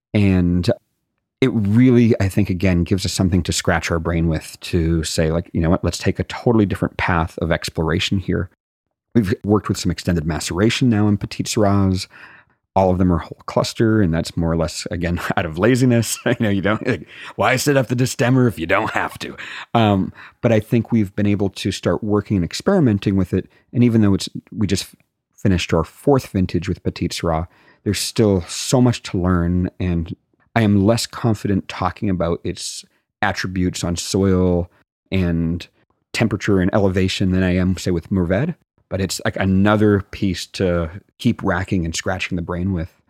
And it really, I think, again, gives us something to scratch our brain with, to say, like, you know what, let's take a totally different path of exploration here. We've worked with some extended maceration now in Petit Syrahs. All of them are whole cluster, and that's more or less, again, out of laziness. You know, you don't, like, why set up the destemmer if you don't have to? Um, but I think we've been able to start working and experimenting with it. And even though it's, we just finished our fourth vintage with Petit Syrah, there's still so much to learn, and I am less confident talking about its attributes on soil and temperature and elevation than I am, say, with Mourvèdre. But it's like another piece to keep racking and scratching the brain with.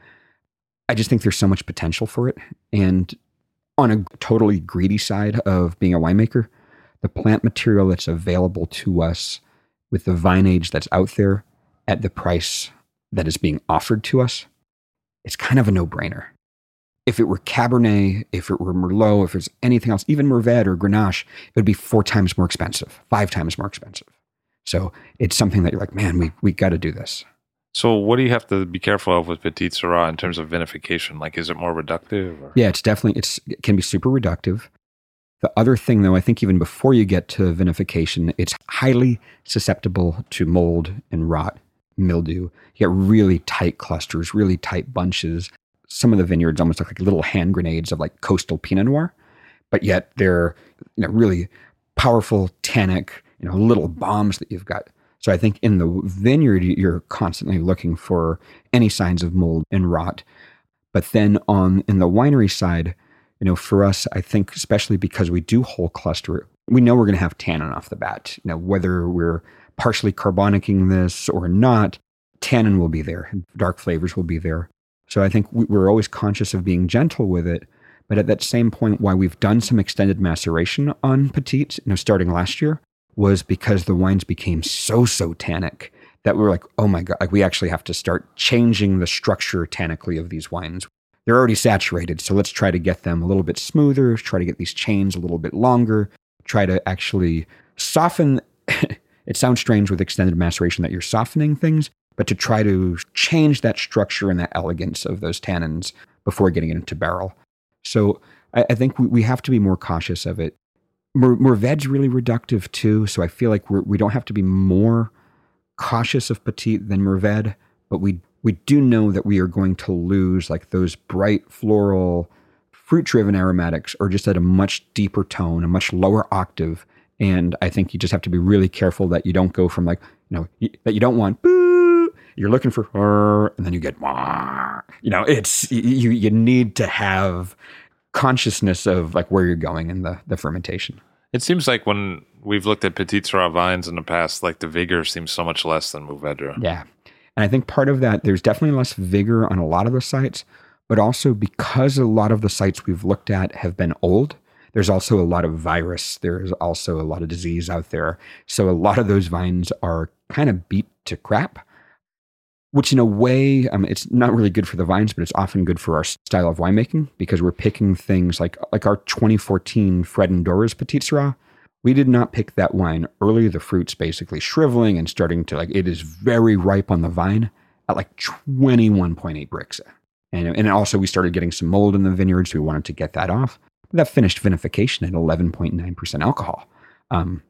I just think there's so much potential for it. And on a totally greedy side of being a winemaker, the plant material that's available to us with the vine age that's out there at the price that is being offered to us, it's kind of a no-brainer. If it were Cabernet, if it were Merlot, if it's anything else, even Mourvèdre or Grenache, it would be four times more expensive, five times more expensive. So it's something that you're like, man, we we got to do this. So what do you have to be careful of with Petite Sirah in terms of vinification? Like, is it more reductive? Or? Yeah, it's definitely, it's, it can be super reductive. The other thing, though, I think even before you get to vinification, it's highly susceptible to mold and rot, mildew. You get really tight clusters, really tight bunches. Some of the vineyards almost look like little hand grenades of like coastal Pinot Noir, but yet they're, you know, really powerful, tannic, you know, little bombs that you've got. So I think in the vineyard, you're constantly looking for any signs of mold and rot. But then on in the winery side, you know, for us, I think especially because we do whole cluster, we know we're going to have tannin off the bat. You know, whether we're partially carbonicing this or not, tannin will be there. Dark flavors will be there. So I think we're always conscious of being gentle with it. But at that same point, why we've done some extended maceration on Petites, you know, starting last year, was because the wines became so, so tannic that we were like, oh my God, like we actually have to start changing the structure tannically of these wines. They're already saturated, so let's try to get them a little bit smoother, try to get these chains a little bit longer, try to actually soften. It sounds strange with extended maceration that you're softening things, but to try to change that structure and that elegance of those tannins before getting it into barrel. So I, I think we, we have to be more cautious of it. Mourvedre's really reductive too, so I feel like we're, we don't have to be more cautious of Petite than Mourvedre, but we we do know that we are going to lose like those bright floral, fruit-driven aromatics are just at a much deeper tone, a much lower octave, and I think you just have to be really careful that you don't go from like, you know, y- that you don't want boo, you're looking for her, and then you get wah. You know, it's you you need to have consciousness of like where you're going in the, the fermentation. It seems like when we've looked at Petite Sirah vines in the past, like the vigor seems so much less than Mourvedre. Yeah. And I think part of that, there's definitely less vigor on a lot of the sites, but also because a lot of the sites we've looked at have been old, there's also a lot of virus. There's also a lot of disease out there. So a lot of those vines are kind of beat to crap, which in a way, um, it's not really good for the vines, but it's often good for our style of winemaking because we're picking things like like our twenty fourteen Fred and Dora's Petite Sirah. We did not pick that wine early. The fruit's basically shriveling and starting to like, it is very ripe on the vine at like twenty-one point eight Brix. And, and also we started getting some mold in the vineyard, so we wanted to get that off. But that finished vinification at eleven point nine percent alcohol. Um,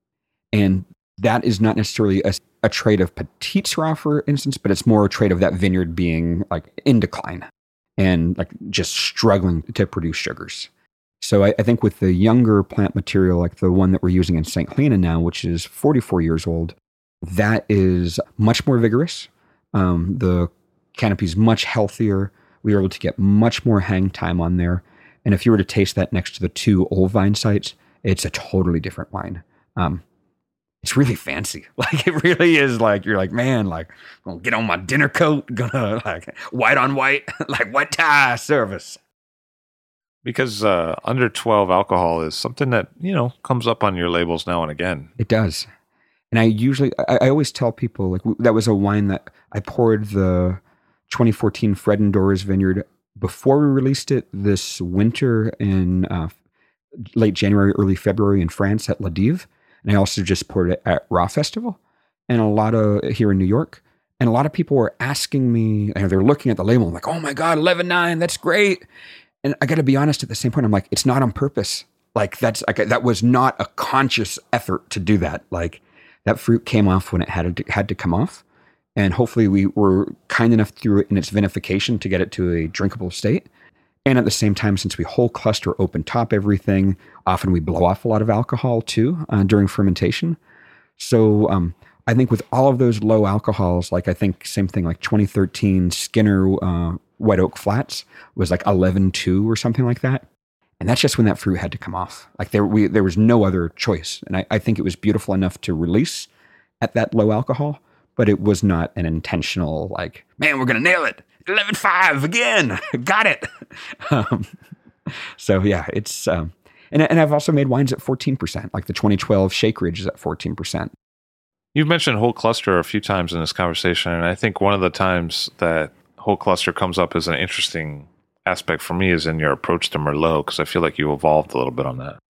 and that is not necessarily a, a trait of Petite Sirah, for instance, but it's more a trait of that vineyard being like in decline and like just struggling to produce sugars. So I, I think with the younger plant material, like the one that we're using in Saint Helena now, which is forty-four years old, that is much more vigorous. Um, the canopy is much healthier. We were able to get much more hang time on there. And if you were to taste that next to the two old vine sites, it's a totally different wine. Um, It's really fancy. Like it really is like, you're like, man, like I'm gonna get on my dinner coat, gonna like white on white, like white tie service. Because uh, under twelve alcohol is something that, you know, comes up on your labels now and again. It does. And I usually, I, I always tell people like that was a wine that I poured the twenty fourteen Fred and Dora's vineyard before we released it this winter in uh, late January, early February in France at La Dive. And I also just poured it at Raw Festival and a lot of here in New York. And a lot of people were asking me, and they're looking at the label like, oh my God, eleven nine, that's great. And I got to be honest at the same point, I'm like, it's not on purpose. Like that's like, that was not a conscious effort to do that. Like that fruit came off when it had to, had to come off. And hopefully we were kind enough through it in its vinification to get it to a drinkable state. And at the same time, since we whole cluster open top everything, often we blow off a lot of alcohol too uh, during fermentation. So um, I think with all of those low alcohols, like I think same thing like twenty thirteen Skinner uh, White Oak Flats was like eleven two or something like that. And that's just when that fruit had to come off. Like there we there was no other choice. And I, I think it was beautiful enough to release at that low alcohol, but it was not an intentional like, man, we're going to nail it. eleven five again. Got it. Um, so yeah, it's, um, and, and I've also made wines at fourteen percent, like the twenty twelve Shake Ridge is at fourteen percent. You've mentioned whole cluster a few times in this conversation. And I think one of the times that whole cluster comes up as an interesting aspect for me is in your approach to Merlot, because I feel like you evolved a little bit on that.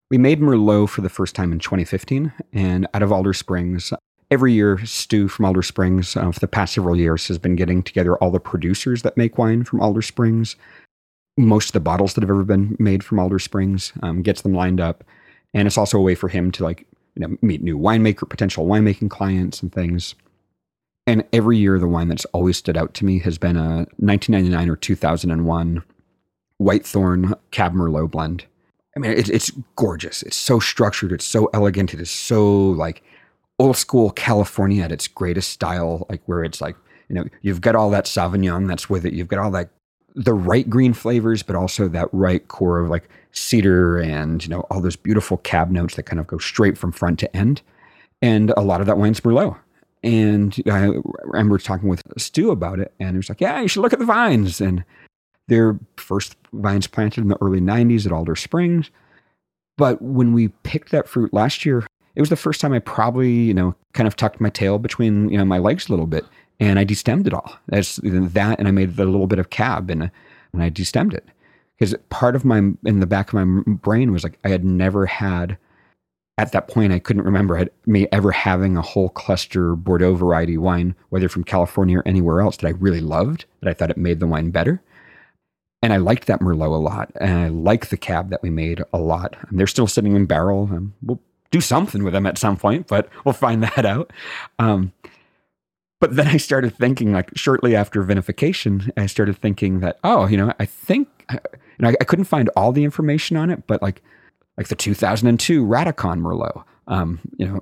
We made Merlot for the first time in twenty fifteen, and out of Alder Springs, every year, Stu from Alder Springs, uh, for the past several years, has been getting together all the producers that make wine from Alder Springs, most of the bottles that have ever been made from Alder Springs, um, gets them lined up. And it's also a way for him to like, you know, meet new winemaker, potential winemaking clients and things. And every year, the wine that's always stood out to me has been a nineteen ninety-nine or two thousand one Whitethorn Cab Merlot blend. I mean, it, it's gorgeous. It's so structured. It's so elegant. It is so like old school California at its greatest style, like where it's like, you know, you've got all that Sauvignon that's with it. You've got all that, the right green flavors, but also that right core of like cedar and, you know, all those beautiful cab notes that kind of go straight from front to end. And a lot of that wine's Merlot. And I remember talking with Stu about it, and he was like, yeah, you should look at the vines. And they're first vines planted in the early nineties at Alder Springs. But when we picked that fruit last year, it was the first time I probably, you know, kind of tucked my tail between, you know, my legs a little bit, and I destemmed it all. That's that, and I made a little bit of cab, and, and I destemmed it. Because part of my, in the back of my brain was like, I had never had, at that point, I couldn't remember had, me ever having a whole cluster Bordeaux variety wine, whether from California or anywhere else, that I really loved, that I thought it made the wine better. And I liked that Merlot a lot, and I like the cab that we made a lot. And they're still sitting in barrel, and we'll do something with them at some point, but we'll find that out. Um, but then I started thinking, like shortly after vinification, I started thinking that, oh, you know, I think, you know, I, I couldn't find all the information on it, but like, like the two thousand two Radicon Merlot, um, you know,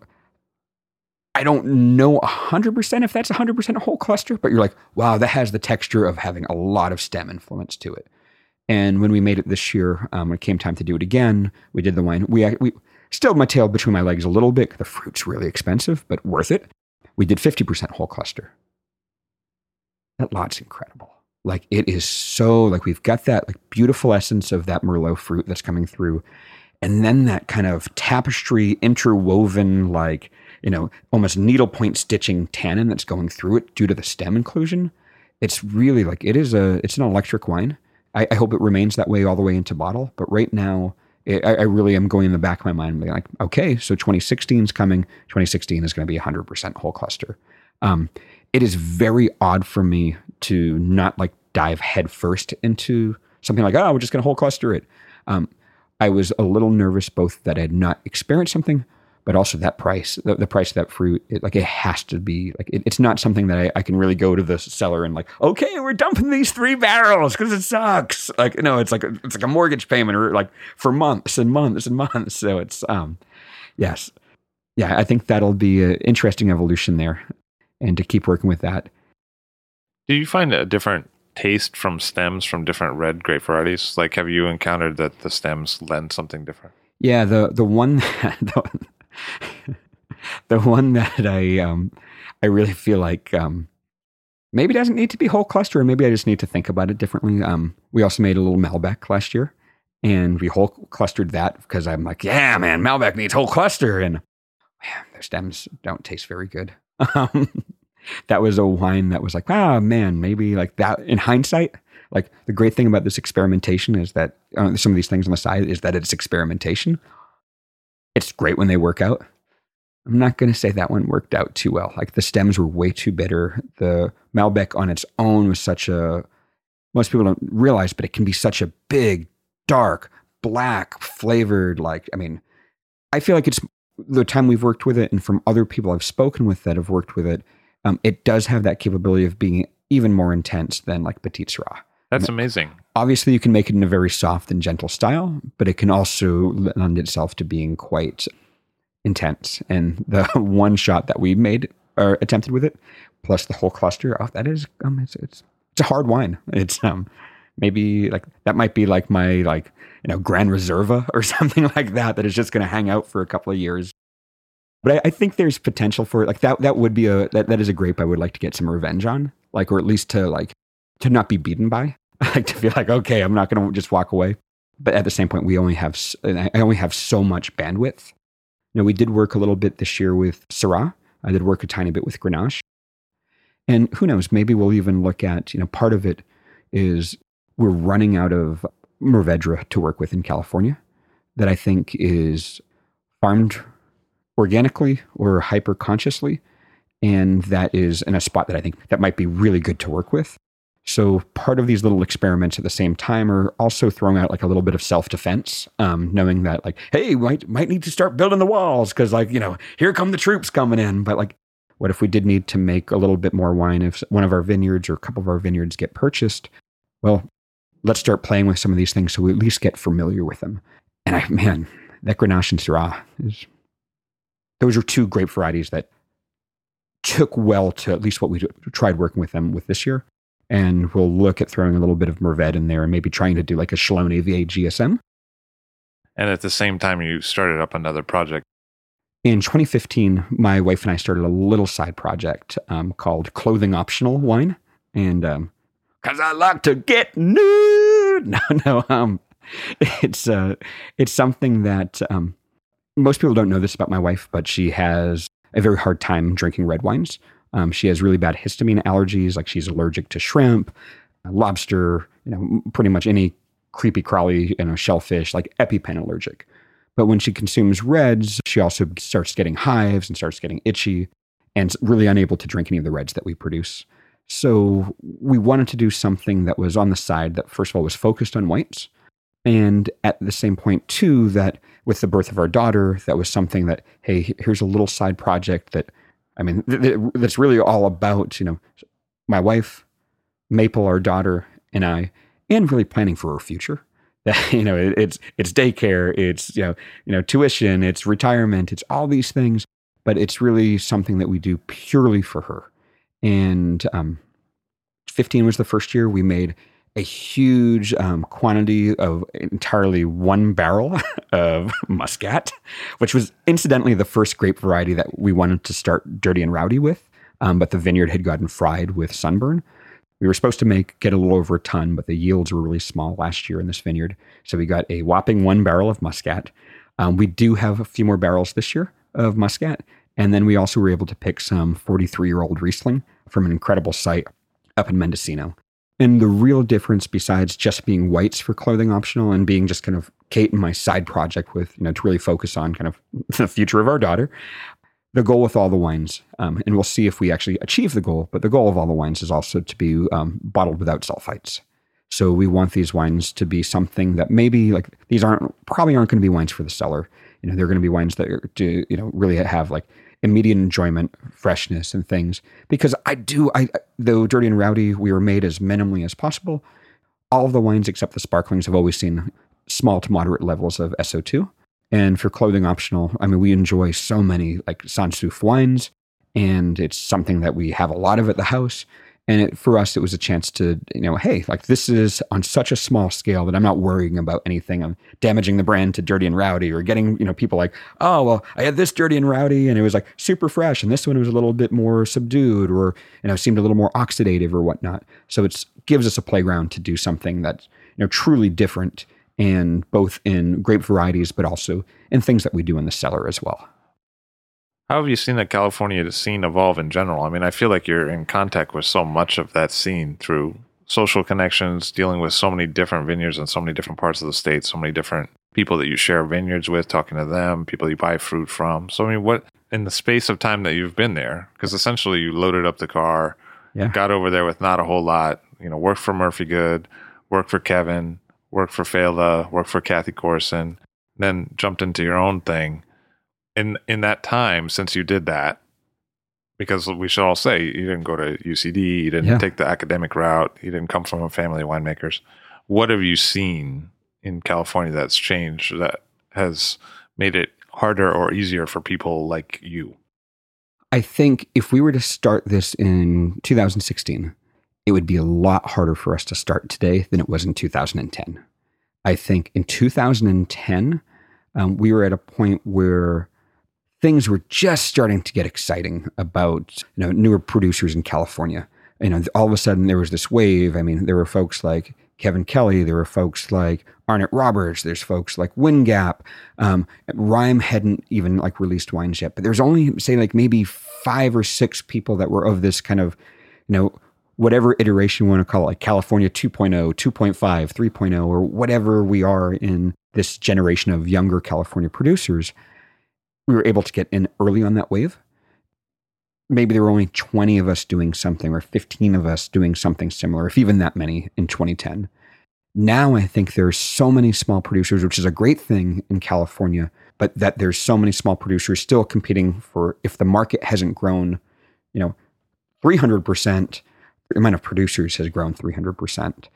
I don't know one hundred percent if that's one hundred percent a whole cluster, but you're like, wow, that has the texture of having a lot of stem influence to it. And when we made it this year, um, when it came time to do it again, we did the wine. We we still had my tail between my legs a little bit. The fruit's really expensive, but worth it. We did fifty percent whole cluster. That lot's incredible. Like it is so, like we've got that like beautiful essence of that Merlot fruit that's coming through. And then that kind of tapestry interwoven, like, you know, almost needlepoint stitching tannin that's going through it due to the stem inclusion. It's really like, it is a, it's an electric wine. I, I hope it remains that way all the way into bottle. But right now, it, I, I really am going in the back of my mind, being like, okay, so twenty sixteen is coming. twenty sixteen is going to be one hundred percent whole cluster. Um, it is very odd for me to not like dive headfirst into something like, oh, we're just going to whole cluster it. Um, I was a little nervous both that I had not experienced something, but also that price, the, the price of that fruit, it, like it has to be like, it, it's not something that I, I can really go to the cellar and like, okay, we're dumping these three barrels because it sucks. Like, no, it's like, a, it's like a mortgage payment or like for months and months and months. So it's, um, yes. Yeah. I think that'll be an interesting evolution there, and to keep working with that. Do you find a different taste from stems from different red grape varieties? Like, have you encountered that the stems lend something different? Yeah, the the one that, the, the one that I um I really feel like um maybe doesn't need to be whole cluster, or maybe I just need to think about it differently. Um, we also made a little Malbec last year, and we whole clustered that because I'm like, yeah, man, Malbec needs whole cluster, and man, their stems don't taste very good. Um, that was a wine that was like, ah, man, maybe like that in hindsight. Like the great thing about this experimentation is that uh, some of these things on the side is that it's experimentation. It's great when they work out. I'm not going to say that one worked out too well. Like the stems were way too bitter. The Malbec on its own was such a, most people don't realize, but it can be such a big, dark, black flavored, like, I mean, I feel like it's the time we've worked with it, and from other people I've spoken with that have worked with it, um, it does have that capability of being even more intense than like Petit Syrah. That's amazing. Obviously, you can make it in a very soft and gentle style, but it can also lend itself to being quite intense. And the one shot that we made or attempted with it, plus the whole cluster, oh, that is, um, it's, it's it's a hard wine. It's um maybe like that might be like my like you know Grand Reserva or something like that that is just going to hang out for a couple of years. But I, I think there's potential for it. Like that that would be a that, that is a grape I would like to get some revenge on, like, or at least to like to not be beaten by. Like to feel like, okay, I'm not going to just walk away. But at the same point, we only have I only have so much bandwidth. You know, we did work a little bit this year with Syrah. I did work a tiny bit with Grenache. And who knows, maybe we'll even look at, you know, part of it is we're running out of Mourvedre to work with in California. that I think is farmed organically or hyper consciously, and that is in a spot that I think that might be really good to work with. So part of these little experiments at the same time are also throwing out like a little bit of self-defense, um, knowing that like, hey, we might, might need to start building the walls because like, you know, here come the troops coming in. But like, what if we did need to make a little bit more wine if one of our vineyards or a couple of our vineyards get purchased? Well, let's start playing with some of these things so we at least get familiar with them. And I, man, that Grenache and Syrah is, those are two grape varieties that took well to at least what we tried working with them with this year. And we'll look at throwing a little bit of Mourvedre in there and maybe trying to do like a Chalon A V A G S M. And at the same time, you started up another project. In twenty fifteen, my wife and I started a little side project um, called Clothing Optional Wine. And um, because I like to get nude. No, no. Um, it's, uh, it's something that um, most people don't know this about my wife, but she has a very hard time drinking red wines. Um, she has really bad histamine allergies, like she's allergic to shrimp, lobster, you know, pretty much any creepy crawly, you know, shellfish, like EpiPen allergic. But when she consumes reds, she also starts getting hives and starts getting itchy and really unable to drink any of the reds that we produce. So we wanted to do something that was on the side that, first of all, was focused on whites. And at the same point, too, that with the birth of our daughter, that was something that, hey, here's a little side project that, I mean, th- th- that's really all about, you know, my wife, Maple, our daughter, and I, and really planning for her future. That, you know, it, it's it's daycare, it's, you know, you know, tuition, it's retirement, it's all these things, but it's really something that we do purely for her. And um, fifteen was the first year we made a huge um, quantity of entirely one barrel of Muscat, which was incidentally the first grape variety that we wanted to start Dirty and Rowdy with. Um, but the vineyard had gotten fried with sunburn. We were supposed to make, get a little over a ton, but the yields were really small last year in this vineyard. So we got a whopping one barrel of Muscat. Um, we do have a few more barrels this year of Muscat. And then we also were able to pick some forty-three-year-old Riesling from an incredible site up in Mendocino. And the real difference, besides just being whites for Clothing Optional and being just kind of Kate and my side project with, you know, to really focus on kind of the future of our daughter, the goal with all the wines, um, and we'll see if we actually achieve the goal, but the goal of all the wines is also to be um, bottled without sulfites. So we want these wines to be something that maybe like these aren't probably aren't going to be wines for the cellar. You know, they're going to be wines that are, do, you know, really have like immediate enjoyment, freshness, and things. Because I do, I though Dirty and Rowdy, we were made as minimally as possible. All of the wines except the sparklings have always seen small to moderate levels of S O two. And for Clothing Optional, I mean, we enjoy so many like Sans Souf wines, and it's something that we have a lot of at the house. And it, for us, it was a chance to, you know, hey, like this is on such a small scale that I'm not worrying about anything. I'm damaging the brand to Dirty and Rowdy or getting, you know, people like, oh, well, I had this Dirty and Rowdy and it was like super fresh. And this one was a little bit more subdued or, you know, seemed a little more oxidative or whatnot. So it gives us a playground to do something that's, you know, truly different, and both in grape varieties, but also in things that we do in the cellar as well. How have you seen the California scene evolve in general? I mean, I feel like you're in contact with so much of that scene through social connections, dealing with so many different vineyards in so many different parts of the state, so many different people that you share vineyards with, talking to them, people you buy fruit from. So, I mean, what, in the space of time that you've been there, because essentially you loaded up the car, yeah. got over there with not a whole lot, you know, worked for Murphy Good, worked for Kevin, worked for Fela, worked for Kathy Corson, then jumped into your own thing. In in that time, since you did that, because we should all say you didn't go to U C D, you didn't yeah. take the academic route, you didn't come from a family of winemakers. What have you seen in California that's changed, that has made it harder or easier for people like you? I think if we were to start this in two thousand sixteen, it would be a lot harder for us to start today than it was in two thousand ten. I think in two thousand ten, um, we were at a point where things were just starting to get exciting about, you know, newer producers in California. You know, all of a sudden there was this wave. I mean, there were folks like Kevin Kelly, there were folks like Arnett Roberts, there's folks like Wingap. Um, Rhyme hadn't even like released wines yet, but there's only say like maybe five or six people that were of this kind of, you know, whatever iteration you want to call it, like California two point oh, two point five, three point oh, or whatever we are in this generation of younger California producers, we were able to get in early on that wave. Maybe there were only twenty of us doing something or fifteen of us doing something similar, if even that many in twenty ten. Now I think there's so many small producers, which is a great thing in California, but that there's so many small producers still competing for, if the market hasn't grown, you know, three hundred percent, the amount of producers has grown three hundred percent.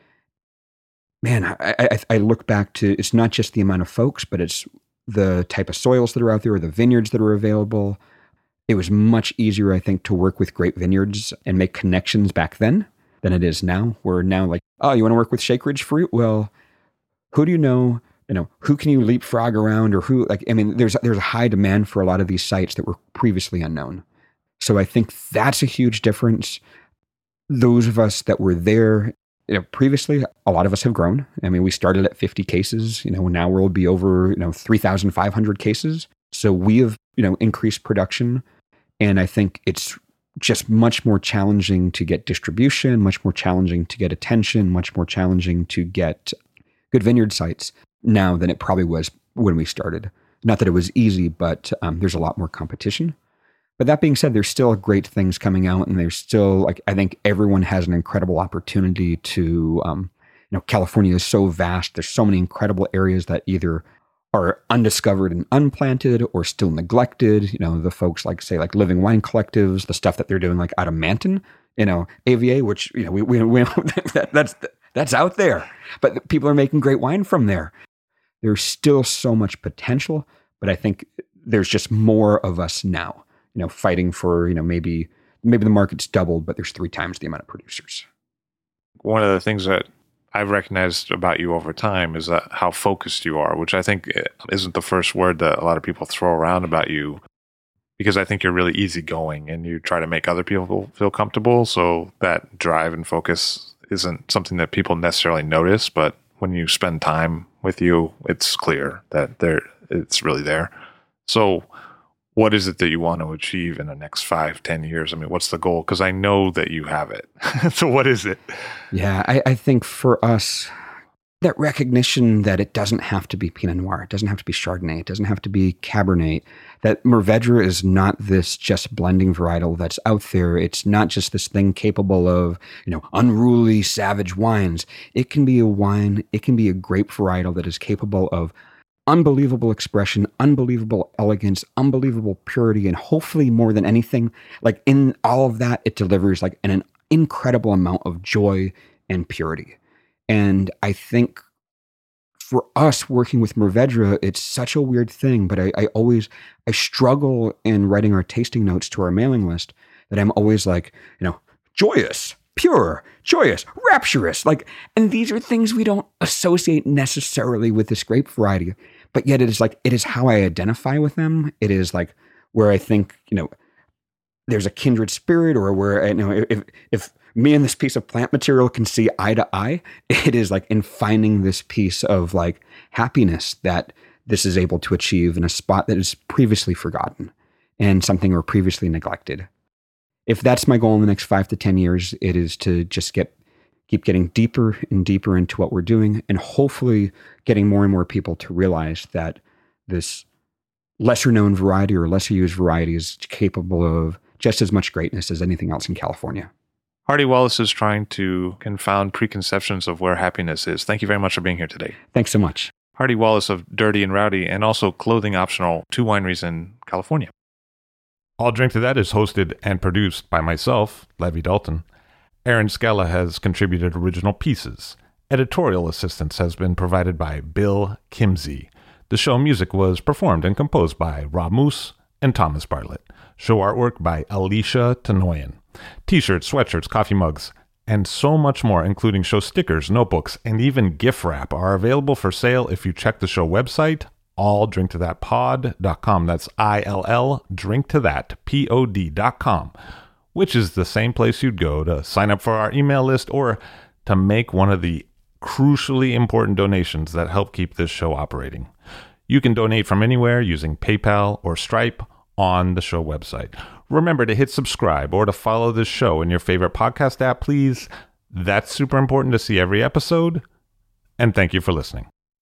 Man, I, I, I look back to, it's not just the amount of folks, but it's the type of soils that are out there, or the vineyards that are available. It was much easier, I think, to work with great vineyards and make connections back then than it is now. We're now like, oh, you want to work with Shake Ridge fruit? Well, who do you know? You know, who can you leapfrog around, or who, like, I mean, there's, there's a high demand for a lot of these sites that were previously unknown. So I think that's a huge difference. Those of us that were there, you know, previously, a lot of us have grown. I mean, we started at fifty cases, you know, now we'll be over, you know, three thousand five hundred cases. So we have, you know, increased production. And I think it's just much more challenging to get distribution, much more challenging to get attention, much more challenging to get good vineyard sites now than it probably was when we started. Not that it was easy, but um, there's a lot more competition. But that being said, there's still great things coming out, and there's still, like, I think everyone has an incredible opportunity to, um, you know, California is so vast. There's so many incredible areas that either are undiscovered and unplanted or still neglected. You know, the folks like, say, like Living Wine Collectives, the stuff that they're doing like out of Manton, you know, A V A, which, you know, we, we, we that, that's, that's out there, but people are making great wine from there. There's still so much potential, but I think there's just more of us now, you know, fighting for, you know, maybe, maybe the market's doubled, but there's three times the amount of producers. One of the things that I've recognized about you over time is that how focused you are, which I think isn't the first word that a lot of people throw around about you, because I think you're really easygoing and you try to make other people feel comfortable. So that drive and focus isn't something that people necessarily notice, but when you spend time with you, it's clear that there it's really there. So what is it that you want to achieve in the next five, ten years? I mean, what's the goal? Because I know that you have it. So what is it? Yeah, I, I think for us, that recognition that it doesn't have to be Pinot Noir, it doesn't have to be Chardonnay, it doesn't have to be Cabernet, that Mourvèdre is not this just blending varietal that's out there. It's not just this thing capable of, you know, unruly, savage wines. It can be a wine, it can be a grape varietal that is capable of unbelievable expression, unbelievable elegance, unbelievable purity, and hopefully more than anything, like in all of that, it delivers like an, an incredible amount of joy and purity. And I think for us working with Mourvèdre, it's such a weird thing, but I, I always, I struggle in writing our tasting notes to our mailing list that I'm always like, you know, joyous, pure, joyous, rapturous, like, and these are things we don't associate necessarily with this grape variety, but yet it is like, it is how I identify with them. It is like where I think, you know, there's a kindred spirit, or where, you know, if, if me and this piece of plant material can see eye to eye, it is like in finding this piece of like happiness that this is able to achieve in a spot that is previously forgotten and something or previously neglected. If that's my goal in the next five to ten years, it is to just get, keep getting deeper and deeper into what we're doing, and hopefully getting more and more people to realize that this lesser known variety or lesser used variety is capable of just as much greatness as anything else in California. Hardy Wallace is trying to confound preconceptions of where happiness is. Thank you very much for being here today. Thanks so much. Hardy Wallace of Dirty and Rowdy, and also Clothing Optional, two wineries in California. All Drink to That is hosted and produced by myself, Levi Dalton. Aaron Scala has contributed original pieces. Editorial assistance has been provided by Bill Kimsey. The show music was performed and composed by Rob Moose and Thomas Bartlett. Show artwork by Alicia Tenoyan. T-shirts, sweatshirts, coffee mugs, and so much more, including show stickers, notebooks, and even gift wrap, are available for sale if you check the show website, all drink to that pod dot com. That's I L L, drink to that, P O D dot com, which is the same place you'd go to sign up for our email list or to make one of the crucially important donations that help keep this show operating. You can donate from anywhere using PayPal or Stripe on the show website. Remember to hit subscribe or to follow this show in your favorite podcast app, please. That's super important to see every episode. And thank you for listening.